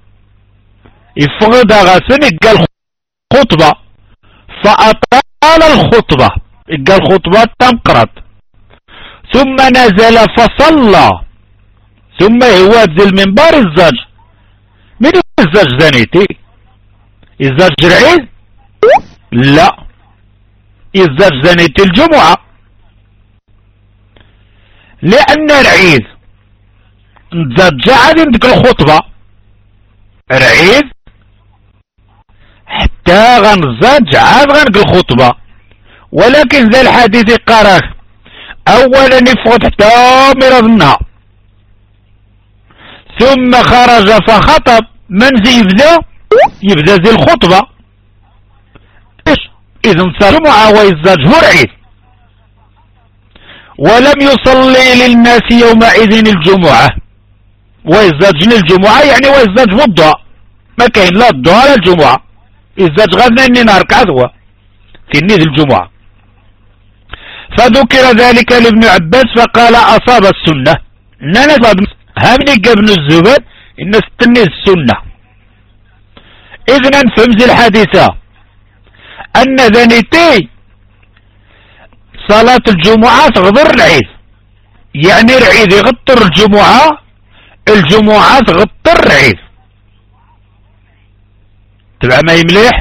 يفقد غسن قال خطبة فأطال الخطبة قال خطبة تنقرض، ثم نزل فصلى، ثم هو نزل منبر الزج. من الزج زانيتي؟ الزج العيد؟ لا، الزج زانيتي الجمعة، لأن العيد نزج عاد عندك الخطبة العيد حتى غنزج عاد غنق الخطبة، ولكن ذا الحديث قرأ أولا يفوت حتى مرض النهار ثم خرج فخطب، من زي يبدأ زي الخطبة إذن صار جمعة ويزج هو العيد، ولم يصلي للناس يومئذ الجمعة ويزج الجمعة يعني ويزج الضحى، ما كاين لا الضحى لا الجمعة، يزج غدا اني نهار كعدوة في النيد الجمعة. فذكر ذلك لابن عباس فقال أصاب السنة. نانا هامني ابن الزبير إن ستني السنة. إذن فهمت الحادثة أن ذنيتي صلاة الجمعة تغضر العيد، يعني العيد يغطر الجمعة، الجمعة تغطر العيد. تبع ما يمليح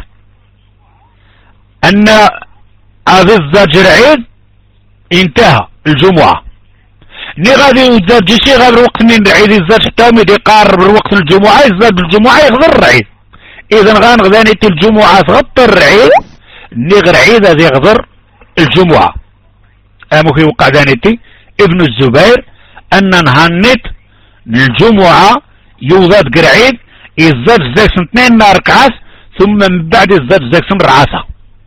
أن هذا الزجر عيد انتهى الجمعة ني غادي يزاد شي غير الوقت من العيد يزاد حتى ملي يقارب الوقت الجمعة يزاد الجمعة يغدر العيد إذا غنغدانيتي الجمعة تغطر العيد ني غير عيد غادي يغدر الجمعة أمو كيوقع دانيتي ابن الزبير أن نهار الجمعة يوزاد قرعيد يزاد زاكسن 2 نهار كعاس ثم من بعد يزاد زاكسن رعاسة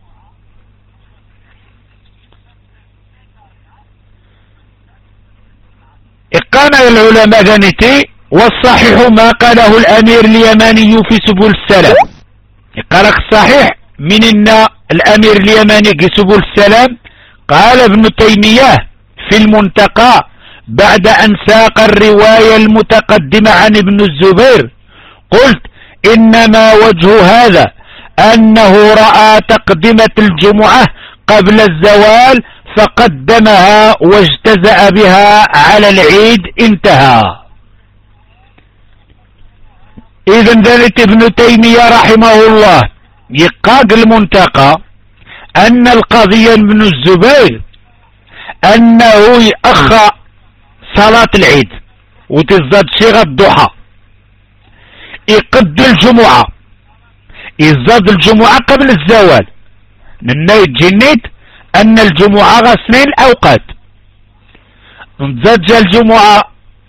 إقانا العلماء دانيتي والصحيح ما قاله الأمير اليماني في سبل السلام قالك الصحيح من إن الأمير اليماني في سبل السلام قال ابن تيمية في المنتقى بعد أن ساق الرواية المتقدمة عن ابن الزبير قلت إنما وجه هذا أنه رأى تقدمة الجمعة قبل الزوال فقدمها واجتزأ بها على العيد انتهى. إذن ذلك ابن تيمية رحمه الله يقاق المنتقى أن القضية ابن الزبير أنه يأخى صلاة العيد وتزاد صيغة الضحى يقد الجمعة يزاد الجمعة قبل الزوال ننايت جنيت أن الجمعة غسنين الأوقات نتزاد الجمعة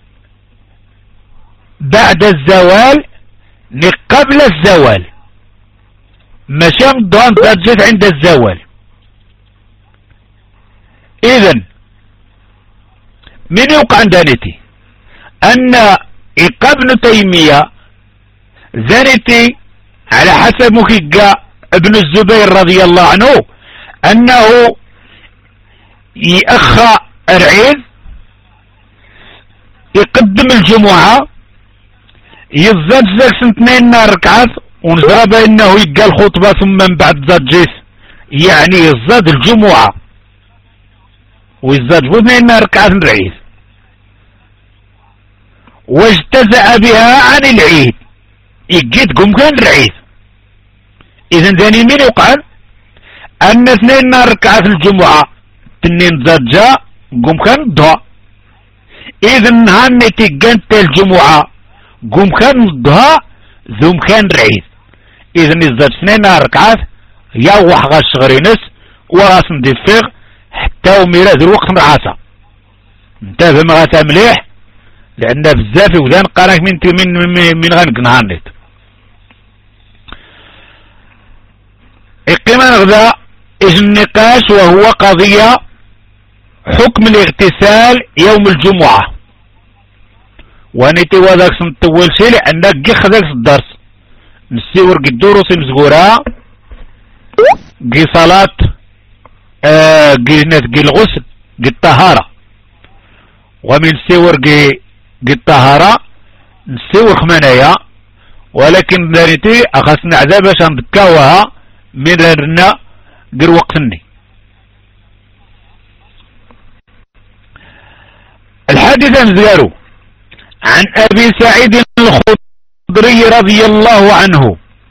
بعد الزوال قبل الزوال ماشي نضوان تزاد عند الزوال. إذن من يوقع دانيتي أن ابن تيمية زانيتي على حسب مكيقى ابن الزبير رضي الله عنه أنه يأخى العيد يقدم الجمعة يزاد زاكسن 2 ركعات ونزرب انه يقى الخطبة ثم من بعد زاد جيس يعني يزاد الجمعة ويزاد 2 ركعات العيد واجتزأ بها عن العيد يقيد قم كان العيد. اذا ثاني من يقال ان 2 ركعات الجمعة تنين زاد جاء قم كان الضحى. اذا نهار نتيقنت الجمعة قم كان الضحى ذوم كان العيد. اذا يزاد 2 ركعات يوح غاش غرينس وراس ندفغ حتى وميرا ذو الوقت نعاسة انتبه ما غاتا مليح لان بزاف وذان قارك من غنقنها النت. اقيما غدا اذ النقاش وهو قضية حكم الاغتسال يوم الجمعة وانيتي وذاك سنطول شي لانك جي خذاك الدرس نسيور قي الدروس مزقورة قي صلاة قي الغسل قي الطهارة ومن سيور قي الطهارة نسيور خمانية ولكن داريتي اخصنا عذابا شان دكاوها من رنا قر وقتني. الحادثة نزارو عن ابي سعيد الخدري رضي الله عنه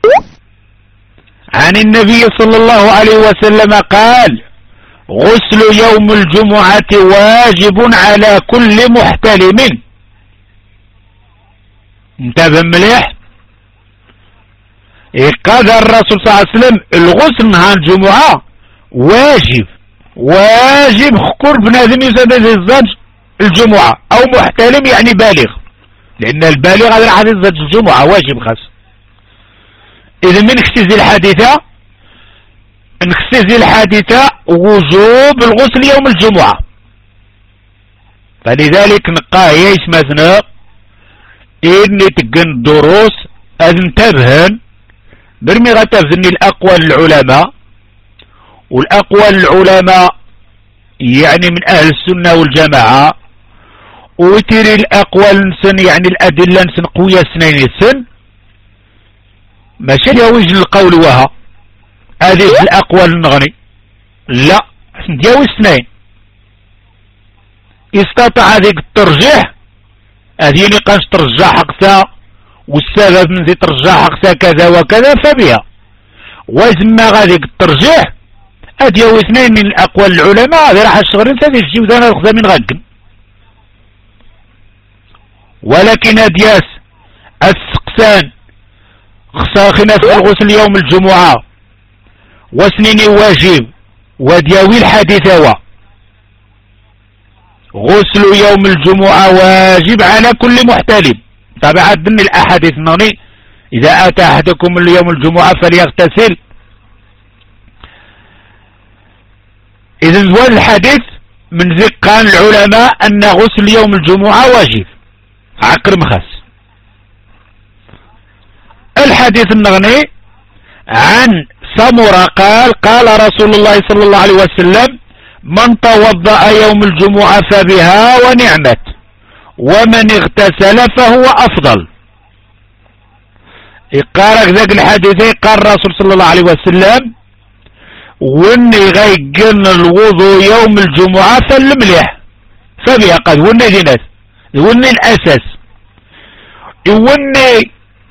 عن النبي صلى الله عليه وسلم قال غسل يوم الجمعة واجب على كل محتلم. انتبه مليح قال الرسول صلى الله عليه وسلم الغسل نهار الجمعة واجب خكر بنادم يزاد الزج الجمعة او محتلم يعني بالغ لان البالغ هذا الحديث زاد الجمعة واجب خاص. اذا من نختزي الحادثة وجوب الغسل يوم الجمعة فلذلك نقاه يايش مثلا اني تقن الدروس انتبهن برمي غتفزني الاقوال العلماء والاقوال العلماء يعني من اهل السنة والجماعة وتري الاقوال نسن يعني الادلة نسن قوية سنين السن ماشي يوجد القول وها هذه الاقوال نغني لا ندياوي سنين استطاع هذيك الترجيح هذه نقاش ترجح حقها والسبب من ذي ترجح أقسى كذا وكذا فبها. وزما غادي الترجيح هادي هو اثنين من الأقوال العلماء هذه راح الشغرين ثاني الجيو ذانا الخذا من غاكن. ولكن هادياس السقسان خصها خلاف الغسل يوم الجمعة وسنيني واجب ودياوي الحديث هو غسل يوم الجمعة واجب على كل محتلم. طبعا ضمن الأحاديث النغني إذا أتى أحدكم اليوم الجمعة فليغتسل. إذن هذا الحديث من ذكر العلماء أن غسل يوم الجمعة واجب عقر مخص. الحديث النغني عن سمرة قال رسول الله صلى الله عليه وسلم من توضأ يوم الجمعة فبها ونعمت ومن اغتسل فهو أفضل. يقارك ذاك الحديث قال الرسول صلى الله عليه وسلم وني غيقن الوضوء يوم الجمعة فالمليح فبها قد وني دينات وني الأساس وني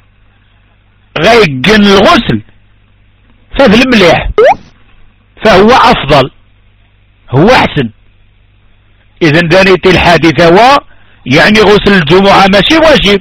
غيقن الغسل ففي المليح فهو أفضل هو أحسن. إذن دانيتي الحديث هو يعني غسل الجمعة ماشي واجب.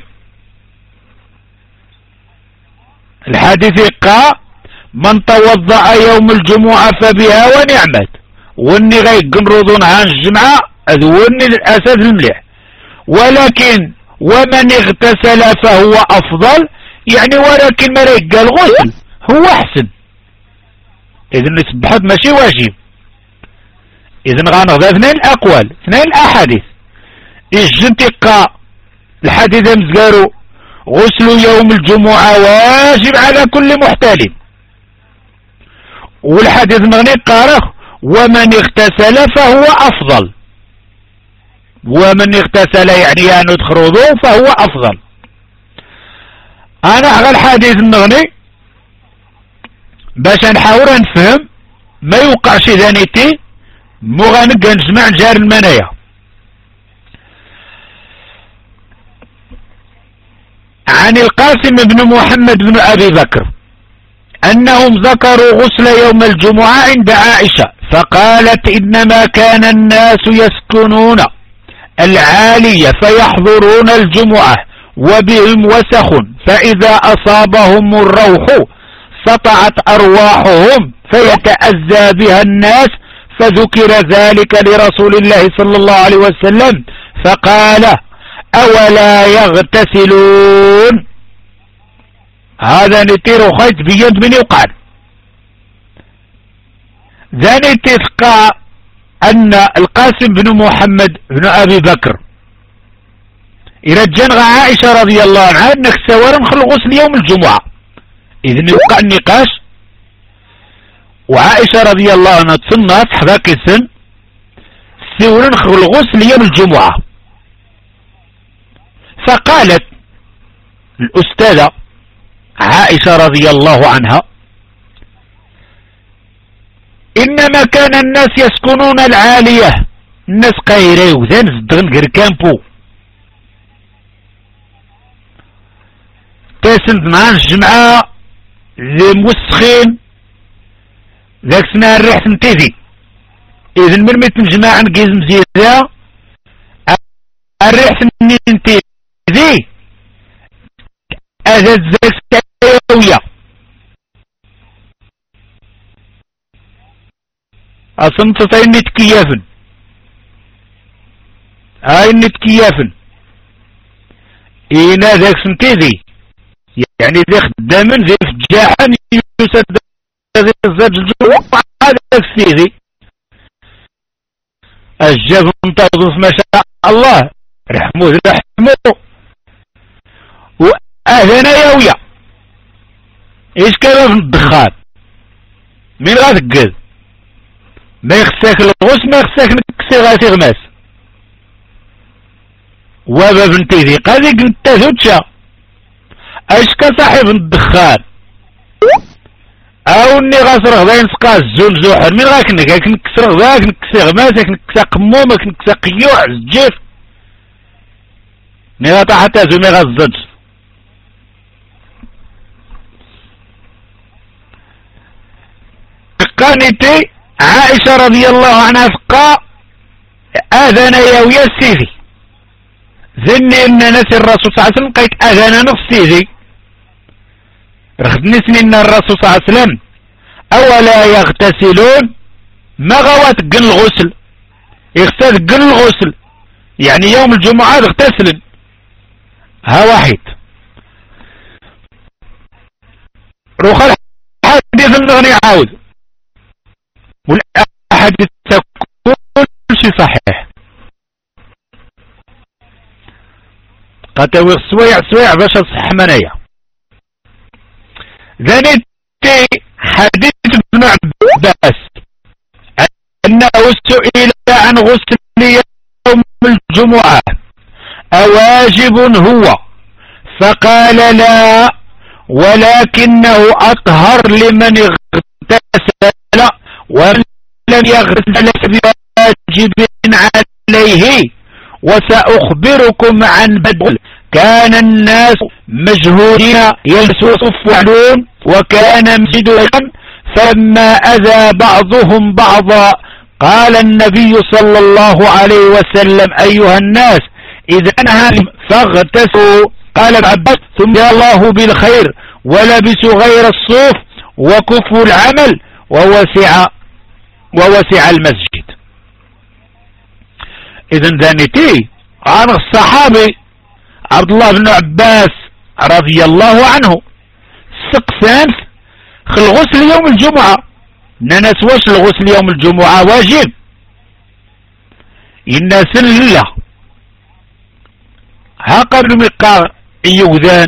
الحديث قال من توضأ يوم الجمعة فبها ونعمت وني غيقن رضون عن الجمعة وني الأساس المليح. ولكن ومن اغتسل فهو أفضل يعني ولكن ما ريق الغسل هو أحسن. إذن السبحات ماشي واجب. إذن غنغذا اثنين الأقوال اثنين الأحاديث. الجنتقاء الحديث مزقارو غسل يوم الجمعة واجب على كل محتلم. والحديث مغني قارخ ومن اغتسل فهو أفضل. ومن اغتسل يعني أن يدخل وضوء فهو أفضل. أنا على الحديث المغني باش نحاول نفهم ما يوقعش ذانيتي مغانق نجمع جار المنايا. عن القاسم بن محمد بن أبي بكر أنهم ذكروا غسل يوم الجمعة عند عائشة فقالت إنما كان الناس يسكنون العالية فيحضرون الجمعة وبهم وسخ فإذا أصابهم الروح سطعت أرواحهم فيتأذى بها الناس فذكر ذلك لرسول الله صلى الله عليه وسلم فقال أولا يغتسلون. هذا نتير خيط بيد من يقال ذاني تثقى أن القاسم بن محمد بن أبي بكر يرجن عائشة رضي الله عنها أنك سوار نخل غسل يوم الجمعة. إذن يوقع النقاش وعائشة رضي الله عنها تصنت حذاك السن سوار نخل غسل يوم الجمعة. فقالت الأستاذة عائشة رضي الله عنها إنما كان الناس يسكنون العالية الناس قايريو ذان زدغن غير كامبو تاسند مع الجمعة ذي موسخين ذاك سنة الريح سنتيذي. إذن من ميت الجماعة نقيز مزيدة الريح سنتيذي هذا الزاك ساوية أصلا تطين نتكيافن هاي نتكيافن إينا ذاك سنتيذي يعني ذي خدامن ذي فجاحا يسد ذي الزاج الجوع هذا سيدي الجاف منتظف ما شاء الله رحموه وأهلنا يويا إيش كان في الدخان مين غاتقز ما يخساك الغس ما يخساك نكسي غاتي غماس وابا بنتي ذي قادي قلت ذوتشا ايش كصاحب الدخان او اني غاسر غدا ينسقى الزول زوحر مين غاك نكسر غداك نكسي غماسك نكسي قمومك نكسي قيوع الجيف مي غاتا حتى زو مي غازج قانتي عائشة رضي الله عنها فقا اذن يا ويا سيدي ذني ان نسي الرسول صلى الله عليه وسلم قيت اذن نص سيدي رخدني سنين الرسول صلى الله عليه وسلم اولا يغتسلون ما غوات قل الغسل يغتسل قل الغسل يعني يوم الجمعة اغتسل ها واحد روح الحديث النغني عاود والأحاديث كل شيء صحيح قتوي سويع باش تصح منايا ذنتي حديث ابن عباس أنه سئل عن غسل يوم الجمعة أواجب هو فقال لا ولكنه أطهر لمن اغتسل ولم يغتسل بواجب عليه وسأخبركم عن بدل كان الناس مجهولين يلبسوا صفوان وكان مسجد فلما أذى بعضهم بعضا قال النبي صلى الله عليه وسلم أيها الناس إذا نهى فاغتسلوا قال العباس ثم يا الله بالخير ولبسوا غير الصوف وكفوا العمل ووسع المسجد. إذن ذانتي عن الصحابي عبد الله بن عباس رضي الله عنه سقسان خل الغسل يوم الجمعة ناس واش الغسل يوم الجمعة واجب الناس لله ها قبل مقار يوذان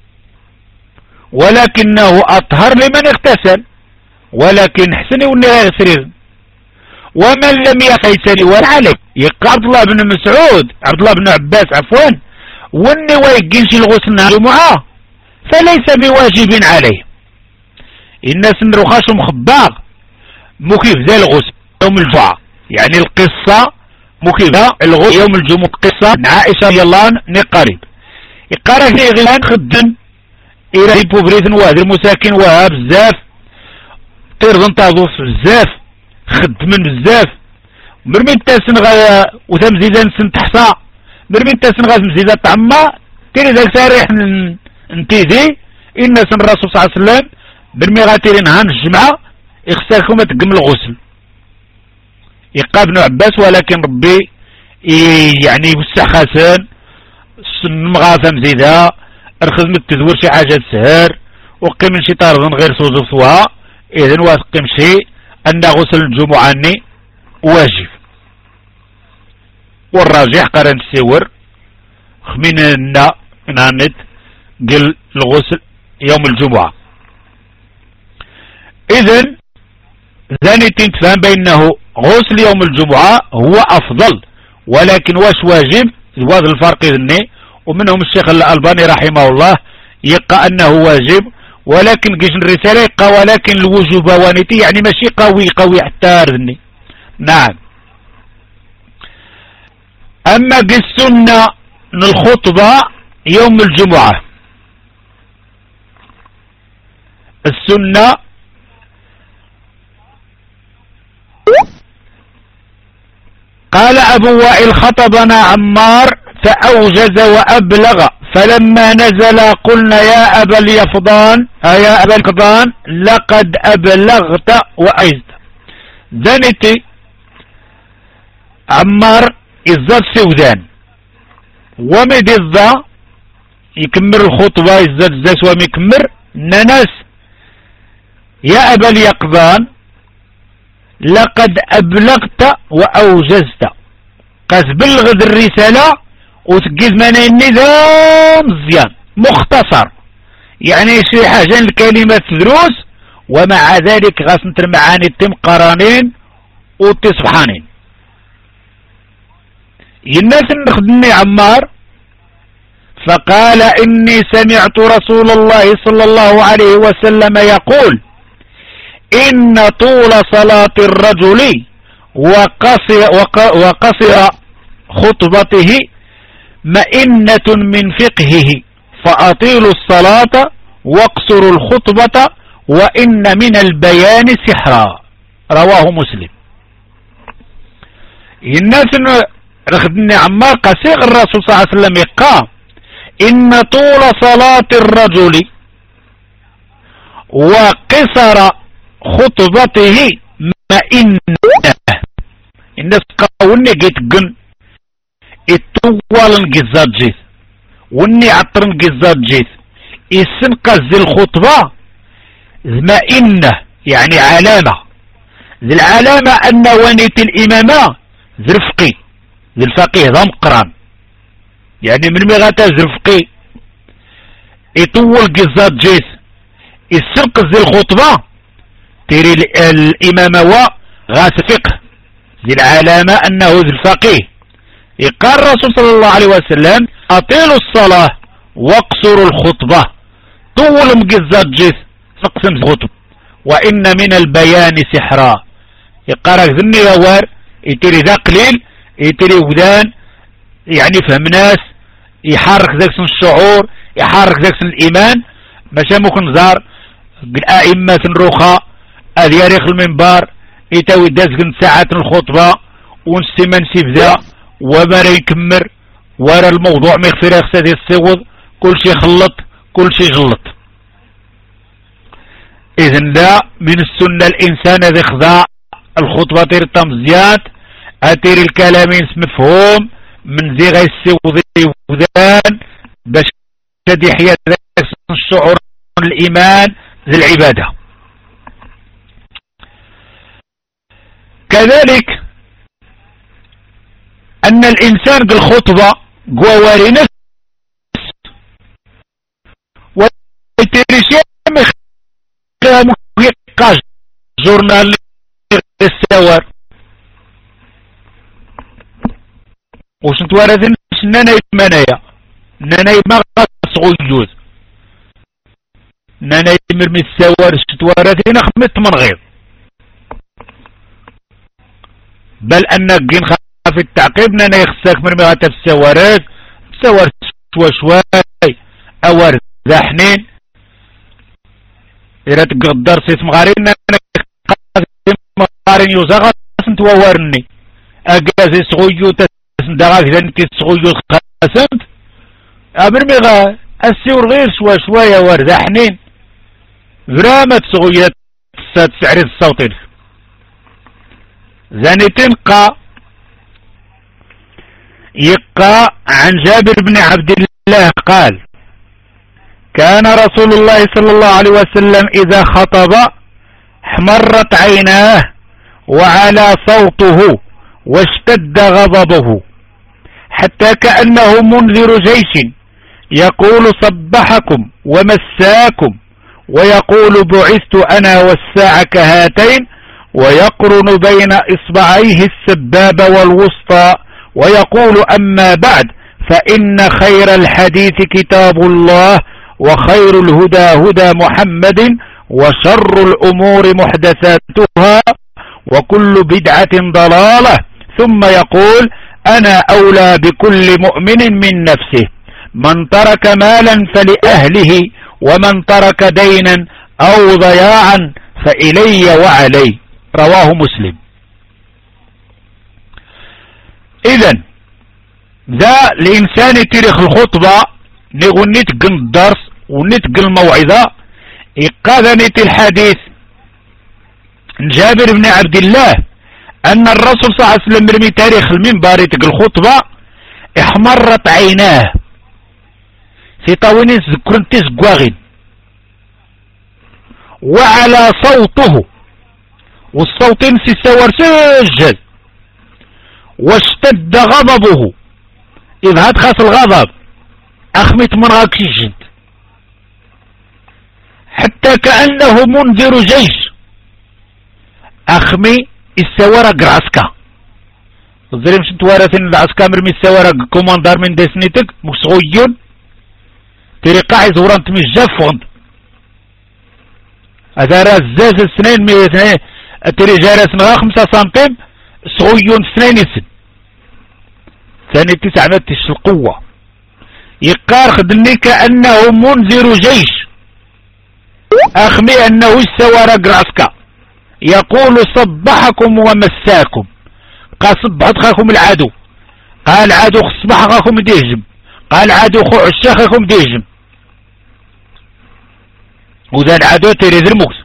ولكنه أطهر لمن اغتسل ولكن حسني ولا يغسل ومن لم يغتسل ولا عليه يقع عبد الله بن مسعود عبد الله بن عباس عفوا واني ويقينش الغسل نهار الجمعة فليس بواجب عليه الناس نروخاش مخباغ مكيف زي الغسل يوم الجمعة يعني القصة مكيفة الغسل يوم الجمعة قصة عائشة رضي الله عنها قريب يقرأ في غيلان خدم إلى بوبريد وهذا المساكن وها بزاف طير تاضوف بزاف خدمن بزاف مرمين تاسن غا وتمزيدان سن تحصى مرمين تاسن غا مزيدة طعمة تيري ذاك ساريح نتيدي إن سن الرسول صلى الله عليه وسلم برمي غاتيرين هان الجمعة يخسركم تقم الغسل يقى ابن عباس ولكن ربي يعني يوسع خاسن مغافة مزيدة ارخذ من التدوير شي حاجة تسهر وقيم من شي طارض غير سوزو سوا اذن واثقم شي ان غسل الجمعة واجب والراجح قرن السور خمين نانت قل الغسل يوم الجمعة اذن ذاني تنتفهم بانه غسل يوم الجمعة هو افضل ولكن واش واجب هذا الفرق ذني ومنهم الشيخ الألباني رحمه الله يقى أنه واجب ولكن قيش الرسالة يقى ولكن الوجوب وانتي يعني ماشي قوي حتى ذني نعم. أما السنة الخطبة يوم الجمعة السنة قال أبو وائل خطبنا عمار فأوجز وأبلغ فلما نزل قلنا يا أبا اليقظان لقد أبلغت وأجزت ذنتي عمار إزاد سودان ومد الضا يكمل الخطبة إزاد زاس ومكمر ننس يا أبا اليقظان لقد أبلغت وأوجزت قاس بلغد الرسالة وتقيد مانا النظام مزيان مختصر يعني شي حاجة الكلمات دروس ومع ذلك غاس نتر معاني تم قرانين وتصبحانين الناس نخدمني عمار فقال إني سمعت رسول الله صلى الله عليه وسلم يقول إن طول صلاة الرجل وقصر خطبته مئنة من فقهه فأطيلوا الصلاة واقصروا الخطبة وإن من البيان سحرا رواه مسلم. الناس رخدني عمار قصيغ الرسول صلى الله عليه وسلم يقال إن طول صلاة الرجل وقصر خطبته مئنة. الناس قاولني جيت قن الطوال نقزات جيت وني عطر نقزات جيت السنقز ذي الخطبة مئنة يعني علامة. ذي العلامة أن ونيت الإمامة ذي الفقيه ذي الفقيه ذا مقران يعني من مغاتا ذي الفقيه يطول قزات جيت السنقز ذي الخطبة تيري الإمامة غاس فقه ذي العلامة أنه ذي الفقيه. يقال الرسول صلى الله عليه وسلم أطيلوا الصلاة واقصروا الخطبة طول مقزات جيث فقسم الخطب وإن من البيان سحرا. يقال ذني غوار يتري ذا قليل يتري ودان يعني فهم ناس يحرك ذاك الشعور يحرك ذاك الإيمان ماشا ممكن زار بالأئمة الرخاء أذياريخ المنبر يتاوي دازقن ساعات الخطبة ونستي منسيب ذا وما يكمر ورا الموضوع مغفر يخسد يستوض كل شي خلط كل شي غلط. إذن لا من السنة الإنسان ذي خضاء الخطبة تير التمزيات أتير الكلام مفهوم من ذي غيستوض وذان باش تدي حياة الشعور الإيمان ذي العبادة. كذلك أن الإنسان بالخطبة قواري نفس ويتريشي مخيقاج جورنال السوار وش نتوارثين نانا يمانايا نانا يمغى صغيوز نانا يمرمي السوار شتوارثين خمت من غير بل أنك جين في التعقيب نانا يخساك مرمي غاتا في السوارات سوار شوي أوار ذا حنين إذا تقدر سيس مغارين نانا مغارين يوزا غاسن توارني أقازي سغيو تسندغاك ذا نتي سغيو خاسنت أمرمي غا السيور غير شوي أوار ذا حنين فرامة سغيو تسعريض الصوتين ذاني تنقى يقى عن جابر بن عبد الله قال كان رسول الله صلى الله عليه وسلم إذا خطب احمرت عيناه وعلى صوته واشتد غضبه حتى كأنه منذر جيش يقول صبحكم ومساكم ويقول بعثت أنا والساعة كهاتين ويقرن بين إصبعيه السبابة والوسطى ويقول أما بعد فإن خير الحديث كتاب الله وخير الهدى هدى محمد وشر الأمور محدثاتها وكل بدعة ضلالة ثم يقول أنا أولى بكل مؤمن من نفسه من ترك مالا فلأهله ومن ترك دينا أو ضياعا فإلي وعلي. رواه مسلم. إذن ذا الإنسان تاريخ الخطبة نقول نتقن الدرس ونتقن الموعظة إقاذني الحديث جابر بن عبد الله أن الرسول صلى الله عليه وسلم رمي تاريخ المنبر يتقن الخطبة احمرت عيناه في طاونين ذكرنتيس قواغين وعلى صوته والصوتين سيستور سجل واشتد غضبه إذا هتخاس الغضب أخمت من غاكي جد حتى كأنه منذر جيش أخمي السوارة قراسكا الظلم شنت وارثين العسكا مرمي السوارة كوماندار من ديسنيتك مكسغيون تري قاعي زوران تمي جافوند هذا رزاز السنين مية تري جارس نغا 5 سنتيم صغيون سنين السن ثاني 9 متش القوة يقار خدني كأنه منذر جيش أخمي أنه السوارة قراسكا يقول صبحكم ومساكم، قال صبحت خاكم العدو، قال عدو صبح خاكم ديهجم، قال عدو خو عشا خاكم ديهجم، وذا العدو تريد الموت.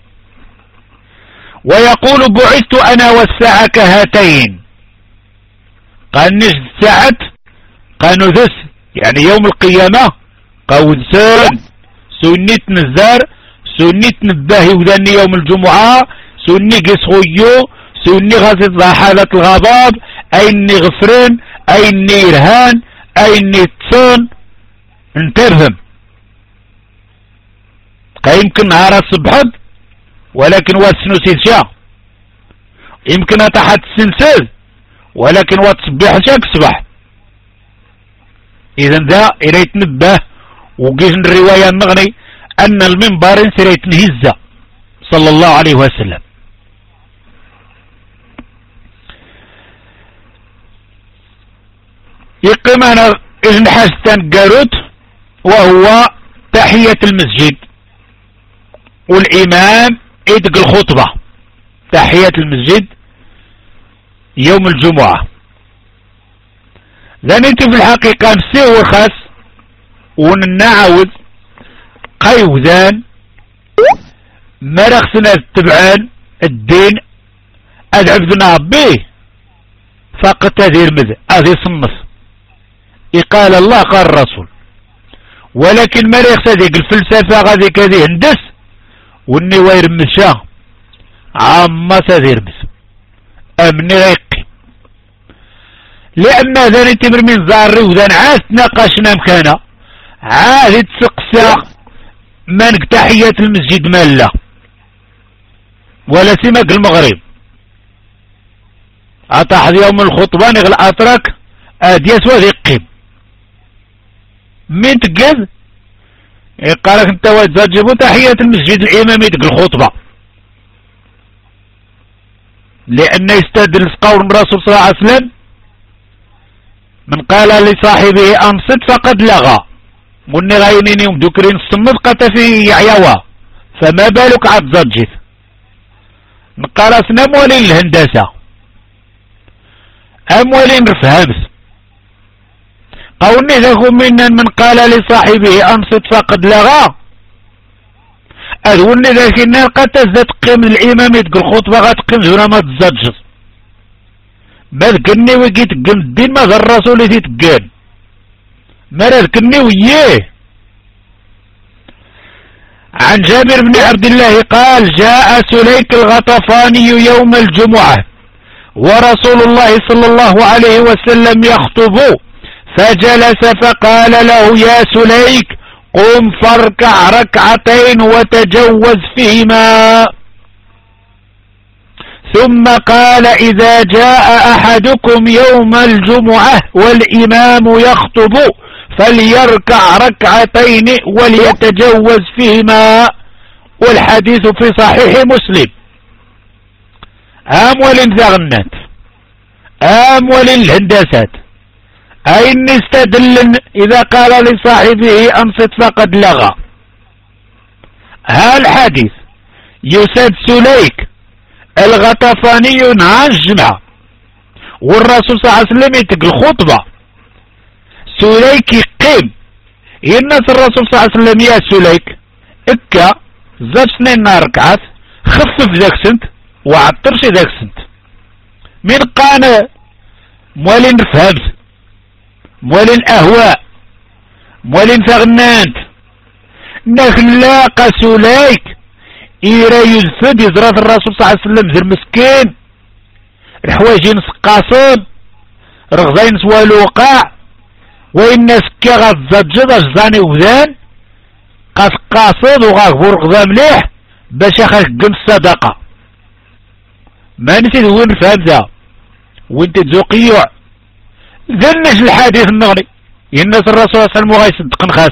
ويقول بعثت انا والساعة كهاتين، قال نجد ساعة قالوا ذس يعني يوم القيامة قاود سني تنزار سني تنباهي وذاني يوم الجمعة سني قسغيو سني غازي حالة الغضب ايني غفرن ايني رهان ايني تصون انتبهم. يمكن نهار الصبح ولكن واسنو سيدشا، يمكن تحت السنسل ولكن واتصبح شاك صبح. اذا ذا الى يتنبه وقيش الرواية النغني ان المنبر سيرا يتنهز صلى الله عليه وسلم. يقيم انا اذن حسن قاروت وهو تحية المسجد، والامام يدق الخطبة تحية المسجد يوم الجمعة. ذا انت في الحقيقة نسيو خاص ونعاود قيوذان مرخصنا التبعان الدين ادعبدنا ربيه فقط هذه المذ هذه صنف قال الله قال الرسول، ولكن مرخص هذيك الفلسفة غاديك هذه هندس والنواير مشا عما تدير بس امني غيقي، لان ذا نتمر من زاري وذا عاد تناقشنا مكانا عاد تسقسا من تحية المسجد مالا ولا سمك المغرب اطاح يوم الخطبة نغل اترك اديس وذيقيم من تقل يقالك انت وتجيبوا تحية المسجد الامام يدق الخطبة، لان يستدل قول الرسول صلى الله عليه وسلم من قال لصاحبه انصت فقد لغى، مني غاينين يوم ذكرين الصمت قتا في عيوا فما بالك عاد زجت. نقال اسنا موالين الهندسة اموالين رفهمس قولني ذاكم من قال لصاحبه انصت فقد لغى اذوني ذاك النار قد تزداد قيم الامام يتقل الخطبة غتقيم زونا ما تزجر ما ذكرني وكي تقيم الدين ما ذا الرسول يتقال ما ذكرني وياه. عن جابر بن عبد الله قال جاء سليك الغطفاني يوم الجمعة ورسول الله صلى الله عليه وسلم يخطب فجلس فقال له يا سليك قم فاركع ركعتين وتجوز فيهما، ثم قال إذا جاء أحدكم يوم الجمعة والإمام يخطب فليركع ركعتين وليتجوز فيهما، والحديث في صحيح مسلم. أموال ذغنات أموال الهندسات أين استدل إذا قال لصاحبه أنصت فقد لغى. هالحديث يسد سليك الغطفاني نهار الجمعة والرسول صلى الله عليه وسلم يتق الخطبة، سليك يقيم الناس الرسول صلى الله عليه وسلم يا سليك اكا زاد سنين ركعات خفف ذاك سنت وعطرش ذاك سنت من قانا موالين فهمت موالين اهواء موالين فغنانت نخلاق سليك إيرا يزفد يزرات الرسول صلى الله عليه وسلم زر مسكين الحوايجين سقاصون رغزين سوالو وقع وإن سكا غتزجد أجزاني وذان قاس قاصد وغاكبو رغزا مليح باش يخرج الصدقة. ما نسيت وين فهم ذا وين تزوقيوع ذنش الحديث النغني الناس الرسول صلى الله عليه وسلم غايصدق نخاس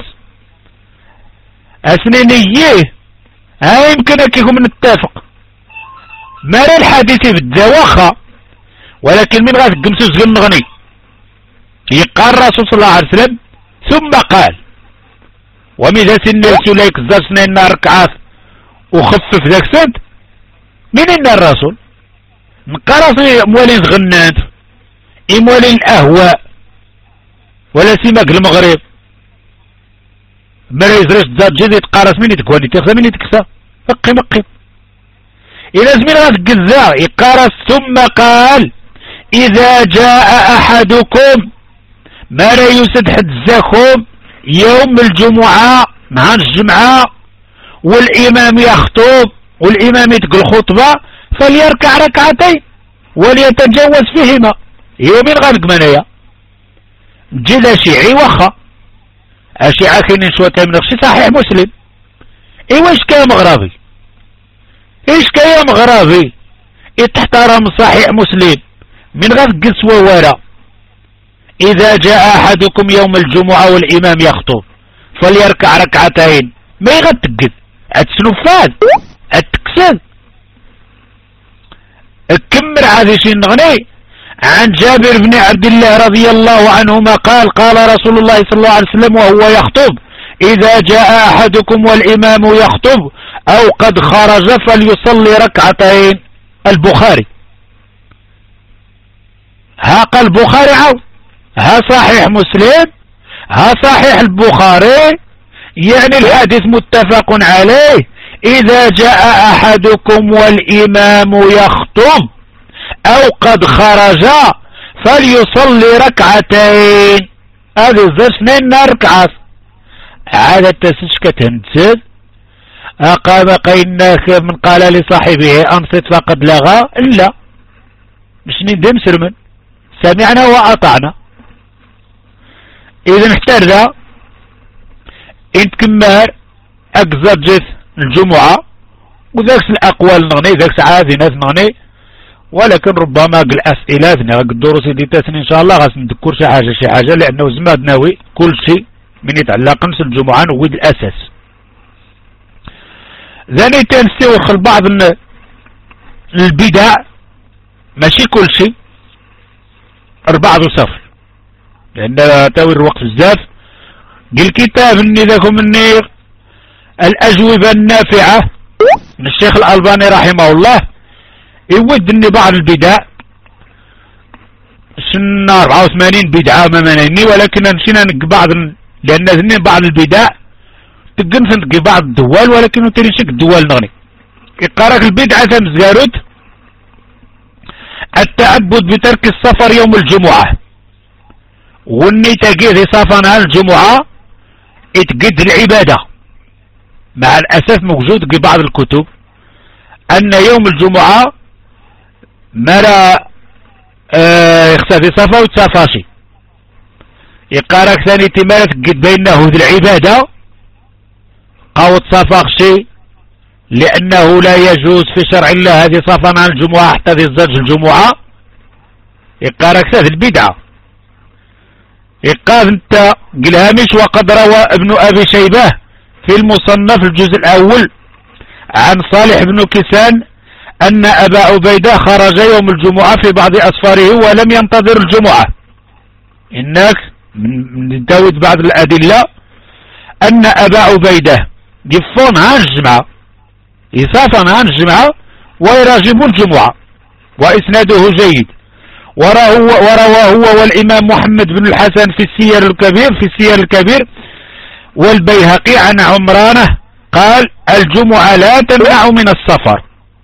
أسنينيه ها يمكن كيكم نتفق ما لا الحديث بالدواخة ولكن من غاز قمسوس قم نغني يقال الرسول صلى الله عليه وسلم ثم قال ومذا سن سليك زر سنين ركعات وخفف ذاك سنت منين الرسول نقرصي موالين غنات موالين الاهواء ولا سيماك المغرب مرا يزرش تزاد جدي تقارس مني تكواني تخزى مني تكسى مقي الى زمين غتقزا يقارس. ثم قال اذا جاء احدكم مرا يسد حدزاكم يوم الجمعة نهار الجمعة والامام يخطب والامام يتقل خطبة فليركع ركعتين وليتجوز فيهما. يومين غنقم انايا نجي لا شيعي واخا الشيعة كاينين شوية من غشي صحيح مسلم. واش كاين مغربي ايش كاين مغربي تحترم صحيح مسلم من غتقس وورا. اذا جاء احدكم يوم الجمعة والامام يخطب فليركع ركعتين ما يغتقس اتسنفاز اتكسل. اكمل عادي شي نغني. عن جابر بن عبد الله رضي الله عنهما قال قال رسول الله صلى الله عليه وسلم وهو يخطب إذا جاء أحدكم والإمام يخطب أو قد خرج فليصلي ركعتين. البخاري ها قال البخاري عاود ها صحيح مسلم ها صحيح البخاري يعني الحديث متفق عليه. إذا جاء أحدكم والإمام يخطب أو قد خرج فليصلي ركعتين. هذه زرسنين ركعة عادة تسشكة هنتسد أقام قيناك من قال لصاحبه أنصت فقد لغى إلا مش ندم سرمن سمعنا وأطعنا. إذا احترنا انت كمار أكزر جث الجمعة وذاك الأقوال نغني ذاك عادي ناس نغني ولكن ربما الأسئلة الدروس اللي تاسني إن شاء الله غاس نذكر شي حاجة لأنه زماد ناوي كل شيء من يتعلق نفس الجمعة نويد الأساس. ذاني تنستوخ بعض البدع ماشي كل شيء البعض صفر لأن تاوي الوقت بزاف. الكتاب اني ذاكم مني الأجوبة النافعة من الشيخ الألباني رحمه الله يود اني بعض البدع سنة 84 بدعة ما منيني ولكن نمشينا نقي بعض لان زني بعض البدع تقنس نقي بعض الدول ولكن نتريشك الدول نغني. يقارك البدعة تمزاروت التعبد بترك السفر يوم الجمعة والني تقيد صافا نهار الجمعة اتقد العبادة. مع الأسف موجود في بعض الكتب أن يوم الجمعة مرا يختفي صفا وتصافاشي يقارك ثاني تمارة قد بينه ذي العبادة قاوة صفاقشي لأنه لا يجوز في شرع الله هذه صفا عن الجمعة حتى ذي الزج الجمعة. يقارك ثلاث البدعة يقال انت قلهامش. وقد روى ابن أبي شيبة في المصنف الجزء الأول عن صالح بن كيسان أن أبا عبيدة خرج يوم الجمعة في بعض أسفاره ولم ينتظر الجمعة. إنك من داود بعض الأدلة أن أبا عبيدة يفون عن الجمعة يصافن عن الجمعة ويراجب الجمعة وإسناده جيد. وروى هو والإمام محمد بن الحسن في السير الكبير والبيهقي عن عمرانه قال الجمعة لا تمنع من السفر.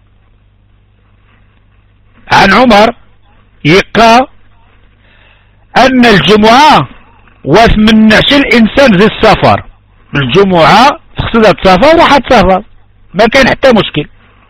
عن عمر يقى أن الجمعة وثمنعش الإنسان ذي السفر. الجمعة تقصدها سفر وحد سفر ما كان حتى مشكل.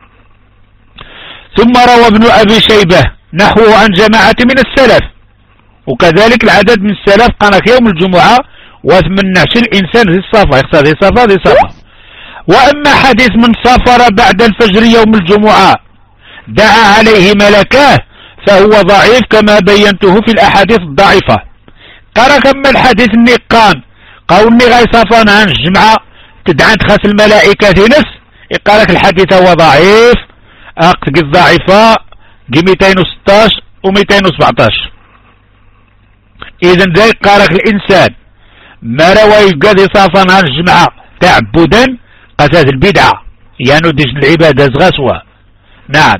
ثم روى ابن أبي شيبة نحوه عن جماعة من السلف وكذلك العدد من السلف قال يوم الجمعة وثمنعش الإنسان ذي السفر يقصد ذي سفر ذي سفر. وأما حديث من سافر بعد الفجر يوم الجمعة دعا عليه ملكاه فهو ضعيف كما بينته في الأحاديث الضعيفة. قال كما الحديث النقان قولني غاي صافان عن الجمعة تدعى تخاس الملائكة نس يقال لك الحديث هو ضعيف أقصد الضعيفة 216 و 217. إذن ذلك قال لك الإنسان ما روى يقضي صافان عن الجمعة تعبدا قد هذه البدعة يعني ديش العبادة غسوة نعم.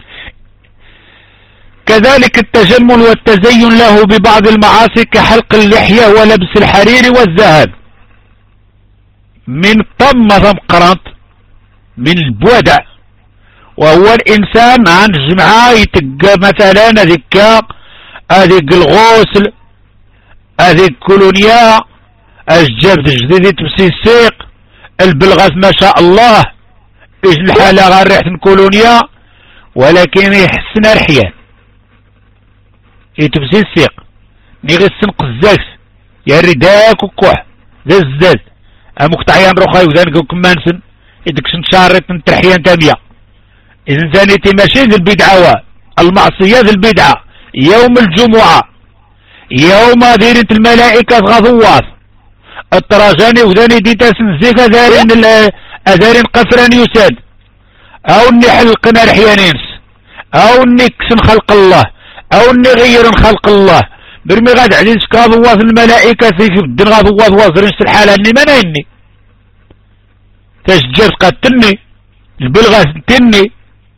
كذلك التجمل والتزين له ببعض المعاصي كحلق اللحية ولبس الحرير والذهب من طمة قرنط من البودع، وهو الإنسان عن الجمعة يتقى مثلا هذيك الغسل، هذيك كولونيا، الجبد الجديد تمسي السيق، البلغاث ما شاء الله، ايش الحالة غير ريحة كولونيا، ولكن يحسن الحيان يتمسي السيق نيغي السنق الزاكس ياري داك وكوح ذا الزاز مقطعيان رخاي وذانك وكمانسن يدك شنشارت من ترحيان تامية. إذن ثانيتي ماشي ذي البدعة المعصية ذي البدعة يوم الجمعة يوم ديرة الملائكة غضواف الطراجاني وذاني ديتا سنزيك أذارين قفران يساد أو اني حلقنا رحيانينس أو اني كسن خلق الله أو اني غير خلق الله برمي غاد عدين سكاضواف الملائكة في الدن غضواف وازرين الحالة اني ما نايني تشجر قتلني البلغة تني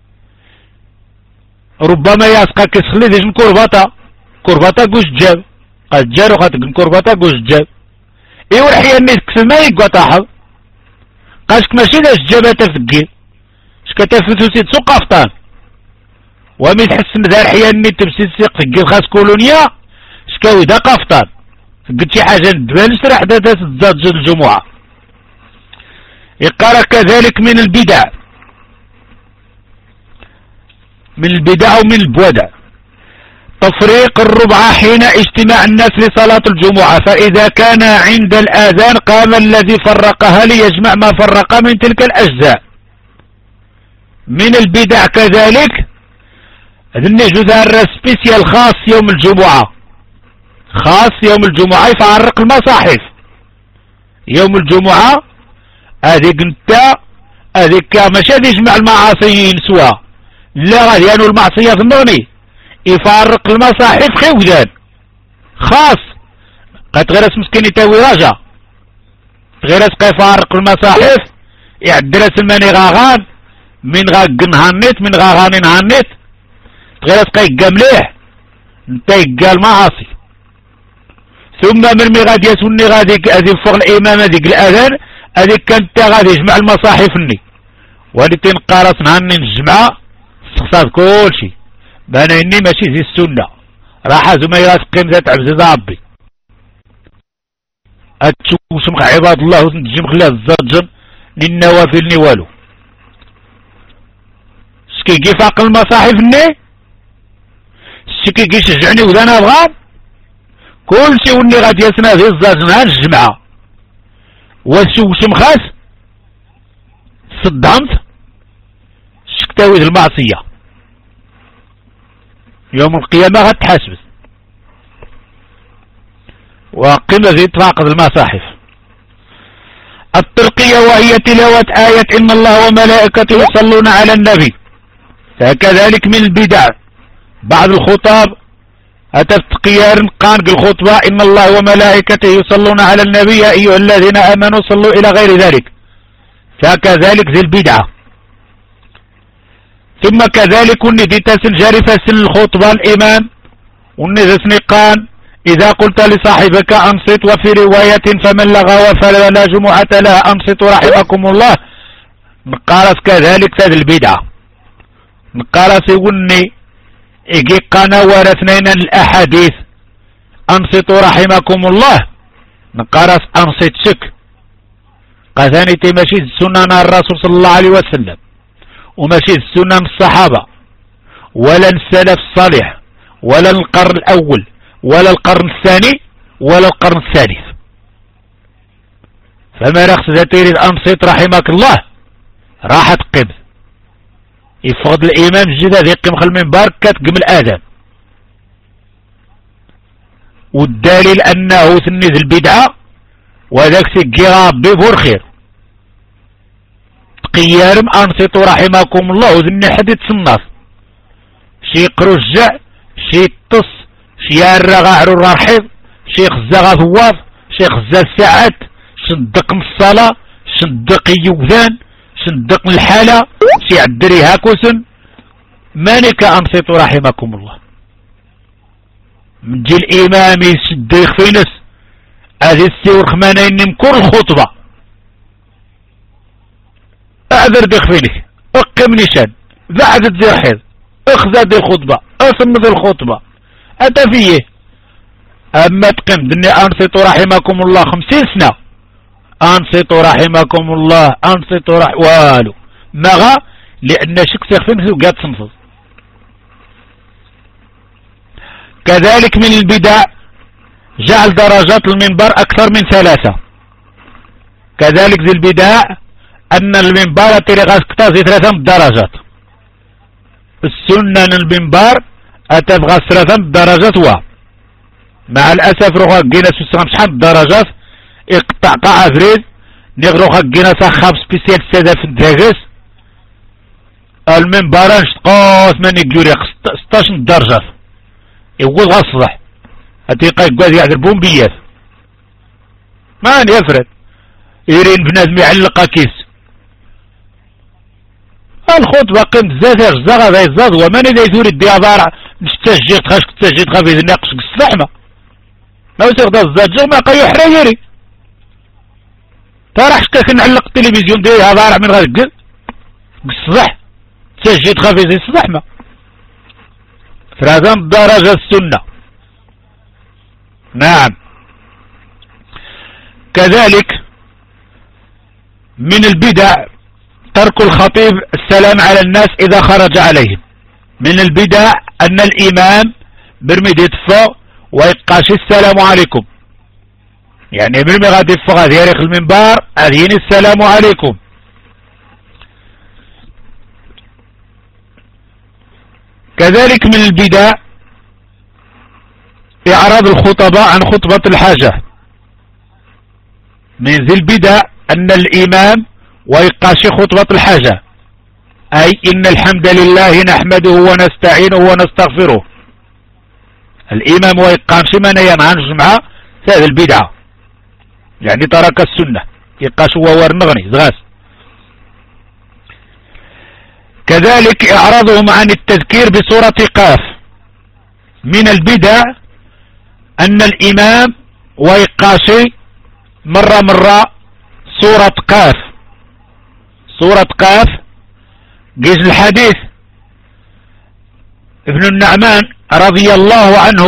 ربما يسقى كسخلي ديجن كورباتا قوش جاب قد جارو خاتق كورباتا قوش جاب ايو الحيان نيسكس ما يقوى تاحظ قاشك ماشي داش جاباتا فقي شكتا فتوسيد سوق افطان ومي تحسن ذا الحيان ني تمسيد سيق فقي الخاص كولونيا شكاوي دا قافطان فقد شي حاجة ندبان سرح داتا تزاد جد الجمعة. يقرأ كذلك من البدع ومن البودع تفريق الربع حين اجتماع الناس لصلاة الجمعة، فإذا كان عند الآذان قام الذي فرقها ليجمع ما فرق من تلك الأجزاء. من البدع كذلك النجد سبيسيال خاص يوم الجمعة، خاص يوم الجمعة يفرق المصاحف يوم الجمعة هذيك انت هذيك ماشي غادي يجمع المعاصيين سوا، لا غادي يانو المعصية ظنوني يفرق المصاحف خيودان خاص قد غير مسكين يتاوي راجع غير يفرق المصاحف يعدرس الماني غاغان من غاقن هانيت من غاغانين هانيت غير يقا مليح انت يقا المعاصي. ثم مرمي غادي يسوني غادي فوق الامام هذيك الاذان هذيك كانت غادي يجمع المصاحف ني وهادي تنقارص نهاني الجمعة استخصاص كلشي بانا اني ماشي زي السنة راح زما يراسقين ذات عبزة ربي اتشوف سمخ عباد الله وتنجم خلاه الزرجن للنوافل ني والو سكي فاق المصاحف ني سكي شجعني وذانا بغان كلشي وني غادي يسنا في الزرجن هاد الجمعة وشمخاس صدامت شكتاوي المعصية يوم القيامة غتحاسب وقمة ذي تفاقد المصاحف. الترقية وهي تلاوة آية إن الله وملائكته يصلون على النبي، فكذلك من البدع بعض الخطاب أتفتقيار قانق الخطبة إن الله وملائكته يصلون على النبي يا أيها الذين آمنوا صلوا إلى غير ذلك، فكذلك ذي البدعة. ثم كذلك ندي تسن جارفة سن الخطبة الإمام ونذسني قان إذا قلت لصاحبك أنصت، وفي رواية فمن لغى فلا جمعة لها أنصت رحمكم الله. نقارس كذلك هذه البدعة نقارس يقولني إجي قنا ورثنين الأحاديث أنصتوا رحمكم الله نقارس أنصت شك قثاني تمشي السنة الرسول صلى الله عليه وسلم ومشي السنة الصحابة ولا السلف الصالح ولا القرن الأول ولا القرن الثاني ولا القرن الثالث. فما رخص ذا تريد أنصت رحمك الله راح تقب يفقد الإمام الجداد يقيم خل المنبر كتقم الآذان، والدليل أنه تنزل البدعة وذاك سيقي ربي بورخير تقيارم أنصتوا رحمكم الله وذني حد يتصنف شي يقرو الجع شي يتص شي يرغى عرو الرحيض شي يخزى غثواف شي يخزى الساعات شندق من الصلاة شندق يوذان شندق من الحالة شي عدري هاكوسن مانك أنصتوا رحمكم الله. من جي الإمام يشد يخفي نفس هذه السور خمانين نمكر الخطبة أعذر دي خفيني أقم نشان بعد دي حيض اخذ دي الخطبة اصمد الخطبة أتا فيه. أما تقم دني أنصتوا رحمكم الله 50 سنة أنصتوا رحمكم الله أنصتوا والو مغا لأن شخص يخفي نفسه وقاد تنفذ. كذلك من البدع جعل درجات المنبر أكثر من 3. كذلك ذي البدع أن المنبر ترغاس كتازي 3 درجات. السنة المنبر أتبغى 3 درجات مع الأسف روحا جينا سوسنا شحال درجات اقطع قاع فريد نغروحا جينا ساخاب سبيسيال سادة في الدراجس المنبر نشتقاس ماني جوري 16 درجات يقول غصح هتيقا يقول يعد البومبيات ما يفرد يرين بنادم يعلق كيس الخطبة قيمت زاد الزغا ذا الزاد ومن إذا يزور الديابار نستجيق خاشك تسجيق خافي ناقش السحمة ما يصير ذا الزاد ما قيو حريري تراحش كاك نعلق التلفزيون ديابار من غير الصح تسجيق خافي زي الزحمة فرازان درجة السنة. نعم. كذلك من البدع ترك الخطيب السلام على الناس إذا خرج عليهم. من البدع أن الإمام برمي يدفع ويقاش السلام عليكم يعني برمي غادي يدفع غادي يريخ المنبر أذين السلام عليكم. كذلك من البدع إعراض الخطباء عن خطبة الحاجة. من ذي البدع أن الإمام ويقاشي خطبة الحاجة أي إن الحمد لله نحمده ونستعينه ونستغفره. الإمام ويقاشي من ينعنش معه هذه البدعة يعني ترك السنة يقاش هو ورنغني زغاس. كذلك إعراضهم عن التذكير بسورة قاف. من البدع أن الإمام ويقاشي مرة سورة قاف. سورة قاف جيز الحديث ابن النعمان رضي الله عنه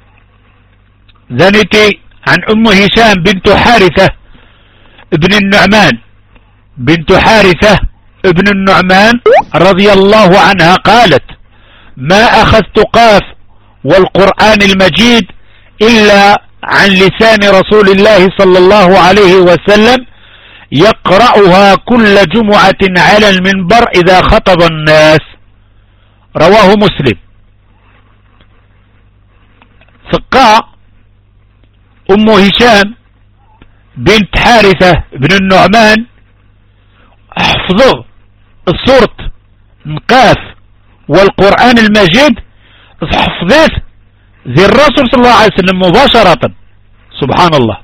ذنتي عن أم هشام بنت حارثة ابن النعمان بنت حارثة ابن النعمان رضي الله عنها قالت ما أخذت قاف والقرآن المجيد إلا عن لسان رسول الله صلى الله عليه وسلم يقرأها كل جمعة على المنبر إذا خطب الناس. رواه مسلم. سقاء أم هشام بنت حارثة بن النعمان حفظه السورة قاف والقرآن المجيد حفظت ذي الرسول صلى الله عليه وسلم مباشرة. سبحان الله.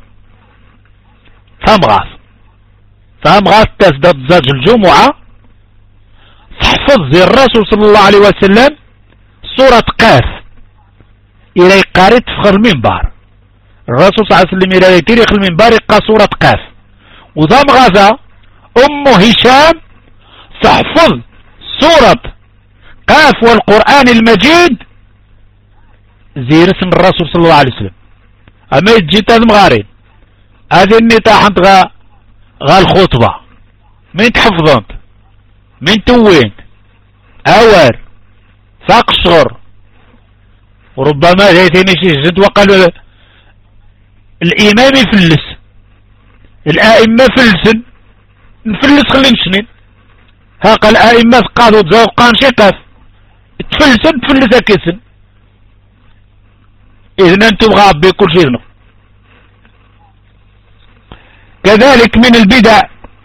فهم تزداد زاج الجمعة تحفظ ذي الرسول صلى الله عليه وسلم سورة قاف إلى قارئ تفخر المنبر. الرسول صلى الله عليه وسلم إلى تاريخ المنبر يقرأ سورة قاف وذام غزا أم هشام تحفظ سورة قاف والقرآن المجيد زي رسم الرسول صلى الله عليه وسلم. أما يجيت هذا مغارين هذه النتاح انت غا الخطبة من تحفظنت من توين أور فاقشر وربما جايتيني شي جد وقالوا الإمام يفلس الآئمة فلسن نفلس خلي نشنين هاقا الآئمة قادوا تزوقان شقاف تفلسن تفلس كيسن إذن أنتم غابي كل شيء. كذلك من البدع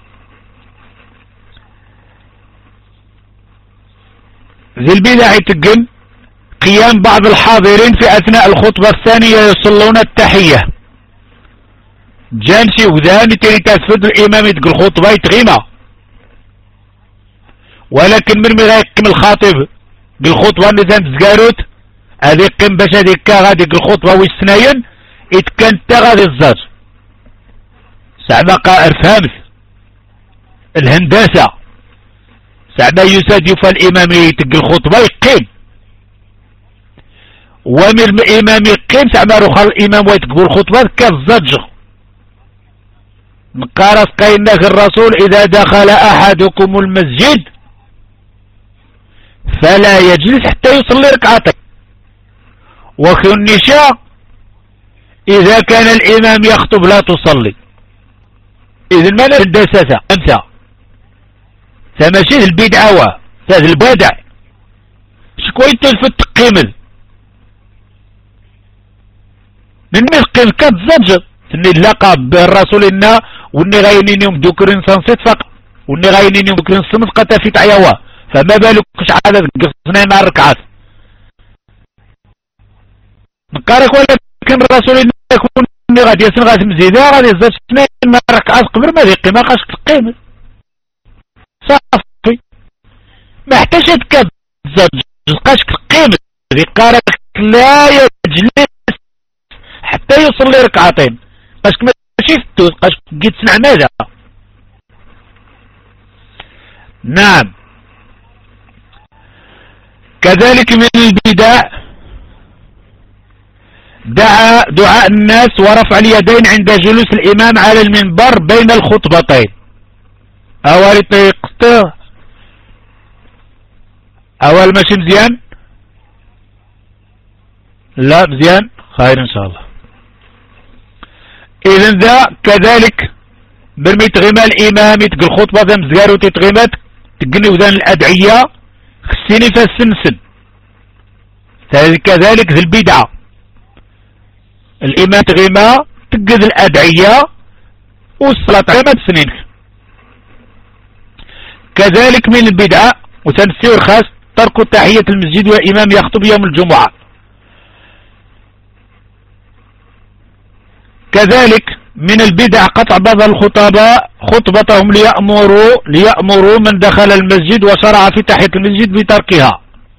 ذي البدع تقن قيام بعض الحاضرين في أثناء الخطبة الثانية يصلون التحية جانسي وذاني تري تسفد الإمام يتقل خطبة يتغيمة ولكن من غير الخاطب بالخطبة اللي تنتزكاروت هذه قم باش هذيك غاديك الخطبة والسناين إذ كانت غادي الزاج سعدا فهمت الهندسة سعدا يسادف الإمام يتق الخطبة يقيم ومن الإمام يقيم سعدا رخال الإمام ويتقبل الخطبة كالزج نقارس قيناك الرسول إذا دخل أحدكم المسجد فلا يجلس حتى يصلي ركعتين وفي النساء إذا كان الإمام يخطب لا تصلي إذن ما ندسسة أمسى فماشي البدعة هذا البدع شكوين تلفت تقيمل من ملقين كتزجر اني اللقب بالرسول إنا واني غاينين يوم دوكرين سنصيت فقط واني غاينين يوم دوكرين سنص قتا في تعيوا فما بالك شحال قصنا مع الركعات نقارك ولكن الرسول إنا يكون غادي يسن غادي مزيدة غادي يزاد سنين مع الركعات قبل ما ذيقي ما قاش تقيمل صافي ما احتاجت كتزجر قاش تقيمل ذيقارك لا يجلس حتى يصلي ركعتين قاش ماشي فتوت قاش جيت تسمع ماذا نعم كذلك من البدع دعاء الناس ورفع اليدين عند جلوس الإمام على المنبر بين الخطبتين أول طريقته أول ماشي مزيان لا مزيان خير إن شاء الله إذن ذا كذلك برمي تغيما الإمام يتقل الخطبة ذا مزقار وتتغيمات تقني وذان الأدعية خسيني فالسنسن كذلك ذي البدعة الإمام تغيما تقد الأدعية والصلاة غيمات سنين كذلك من البدعة وتنسير خاص ترك تحية المسجد والإمام يخطب يوم الجمعة كذلك من البدع قطع بعض الخطباء خطبتهم ليأمروا من دخل المسجد وشرع في تحية المسجد بتركها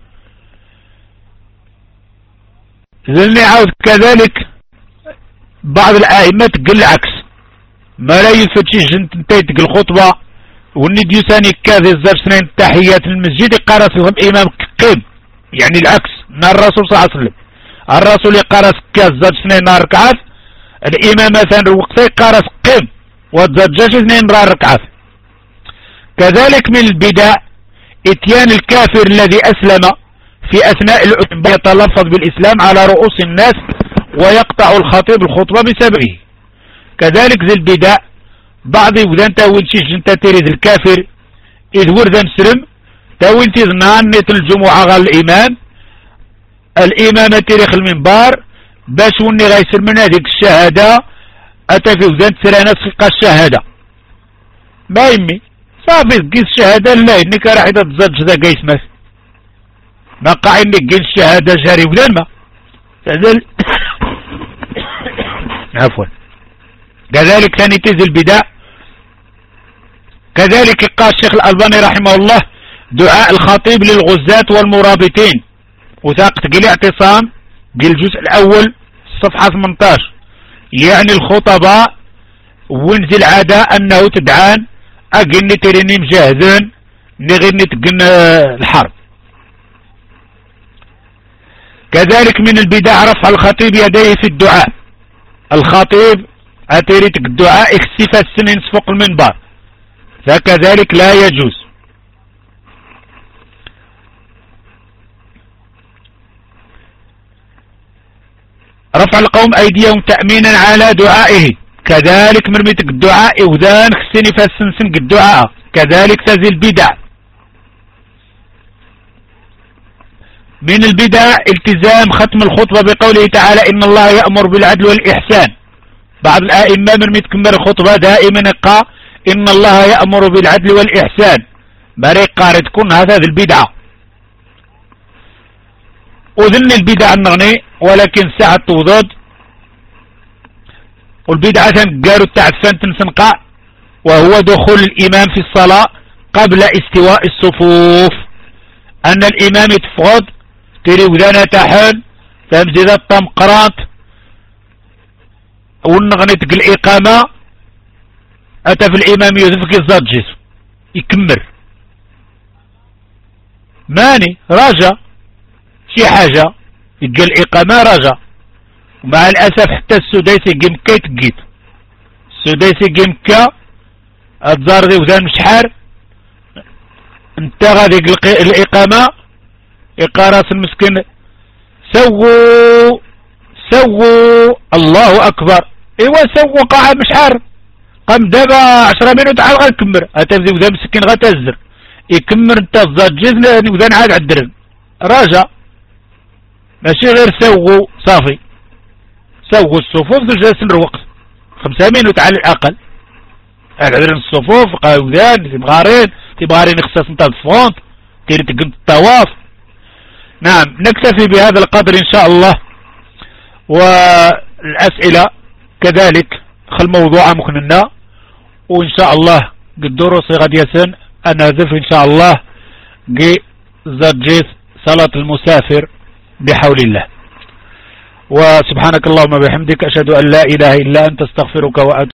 ذلني عاود كذلك بعض الآئمة تقل العكس ما لا يفتشي جنت انتيتك الخطبة والنديو ثاني كاذي الزر سنين تحيات المسجد يقارس لهم إمام قيم يعني العكس نار الرسول صلى الله عليه وسلم الرسول يقارس كاذ زر سنين نار ركعات الإمام مثلا وقتي قارس قيم وتزجاج اثنين ركعات كذلك من البدع اتيان الكافر الذي أسلم في أثناء العتبة يتلفظ بالإسلام على رؤوس الناس ويقطع الخطيب الخطبة بسببه كذلك ذي البدع بعض وذان تاوين شيش جنتا تريد الكافر إذ ورد مسلم تاوين تظنان نيت الجمعة غال الإمام تاريخ المنبر باش وني غايسر من هذيك الشهادة أتى في وذان تسرى ناس فقه الشهادة ما يمي صافي تقيس الشهادة لا إنك راح تزج ذا قيس ماس ما قاع إنك قيس الشهادة جاري وذان ما عفوا كذلك ثاني تزل البدع كذلك قال الشيخ الألباني رحمه الله دعاء الخطيب للغزاة والمرابطين وثاقة قل اعتصام قل الجزء الأول صفحة 18 يعني الخطباء ونزل العادة أنه تدعان أقلني تريني مجاهدين نغني تقن الحرب كذلك من البدع رفع الخطيب يديه في الدعاء الخطيب أتريتك الدعاء اختفى السنين فوق المنبر فكذلك لا يجوز رفع القوم أيديهم تأمينا على دعائه كذلك مرميتك الدعاء وذان خسيني فالسنسن الدعاء كذلك تزي البدع من البدع التزام ختم الخطبة بقوله تعالى إن الله يأمر بالعدل والإحسان بعض الآئمة مرميت كمر الخطبة دائما يقع إن الله يأمر بالعدل والإحسان مريق قارد تكون هذا البدعة أذن البدع النغني ولكن ساعة توضد والبدعة قالوا التعفان تنسنقع وهو دخول الإمام في الصلاة قبل استواء الصفوف أن الإمام يتفقد تيري ودانا تحن تمزيدة طم قرانت ونغني تقل الإقامة أتى في الإمام يوسف كيزاد جيسو يكمر ماني راجع شي حاجة يقل الإقامة راجع. ومع الأسف حتى السديسي قمكا يتقيت السديسي قمكا الزار دي ودان مشحار انت غادي الإقامة إقاراس المسكن سووا الله أكبر. إيوا سووا قاعة مشحار قام دابا 10 مينوت عاد غنكمر أتبدي ودان مسكين غتهزر يكمر انت الزاد جيزنا ودان عاد عدرن راجع ماشي غير سووا صافي سووا الصفوف جالسين الوقت 5 مينوت على الأقل عدرن الصفوف قاودان تبغارين خصاص نتا الفونت تيري تقم الطواف. نعم نكتفي بهذا القدر إن شاء الله. والأسئلة كذلك خل موضوع مكننا وإن شاء الله قد دروسي غادي يسن أنا هدف إن شاء الله قي زرجيس صلاة المسافر بحول الله. وسبحانك اللهم وبحمدك أشهد أن لا إله إلا أنت استغفرك وأتوب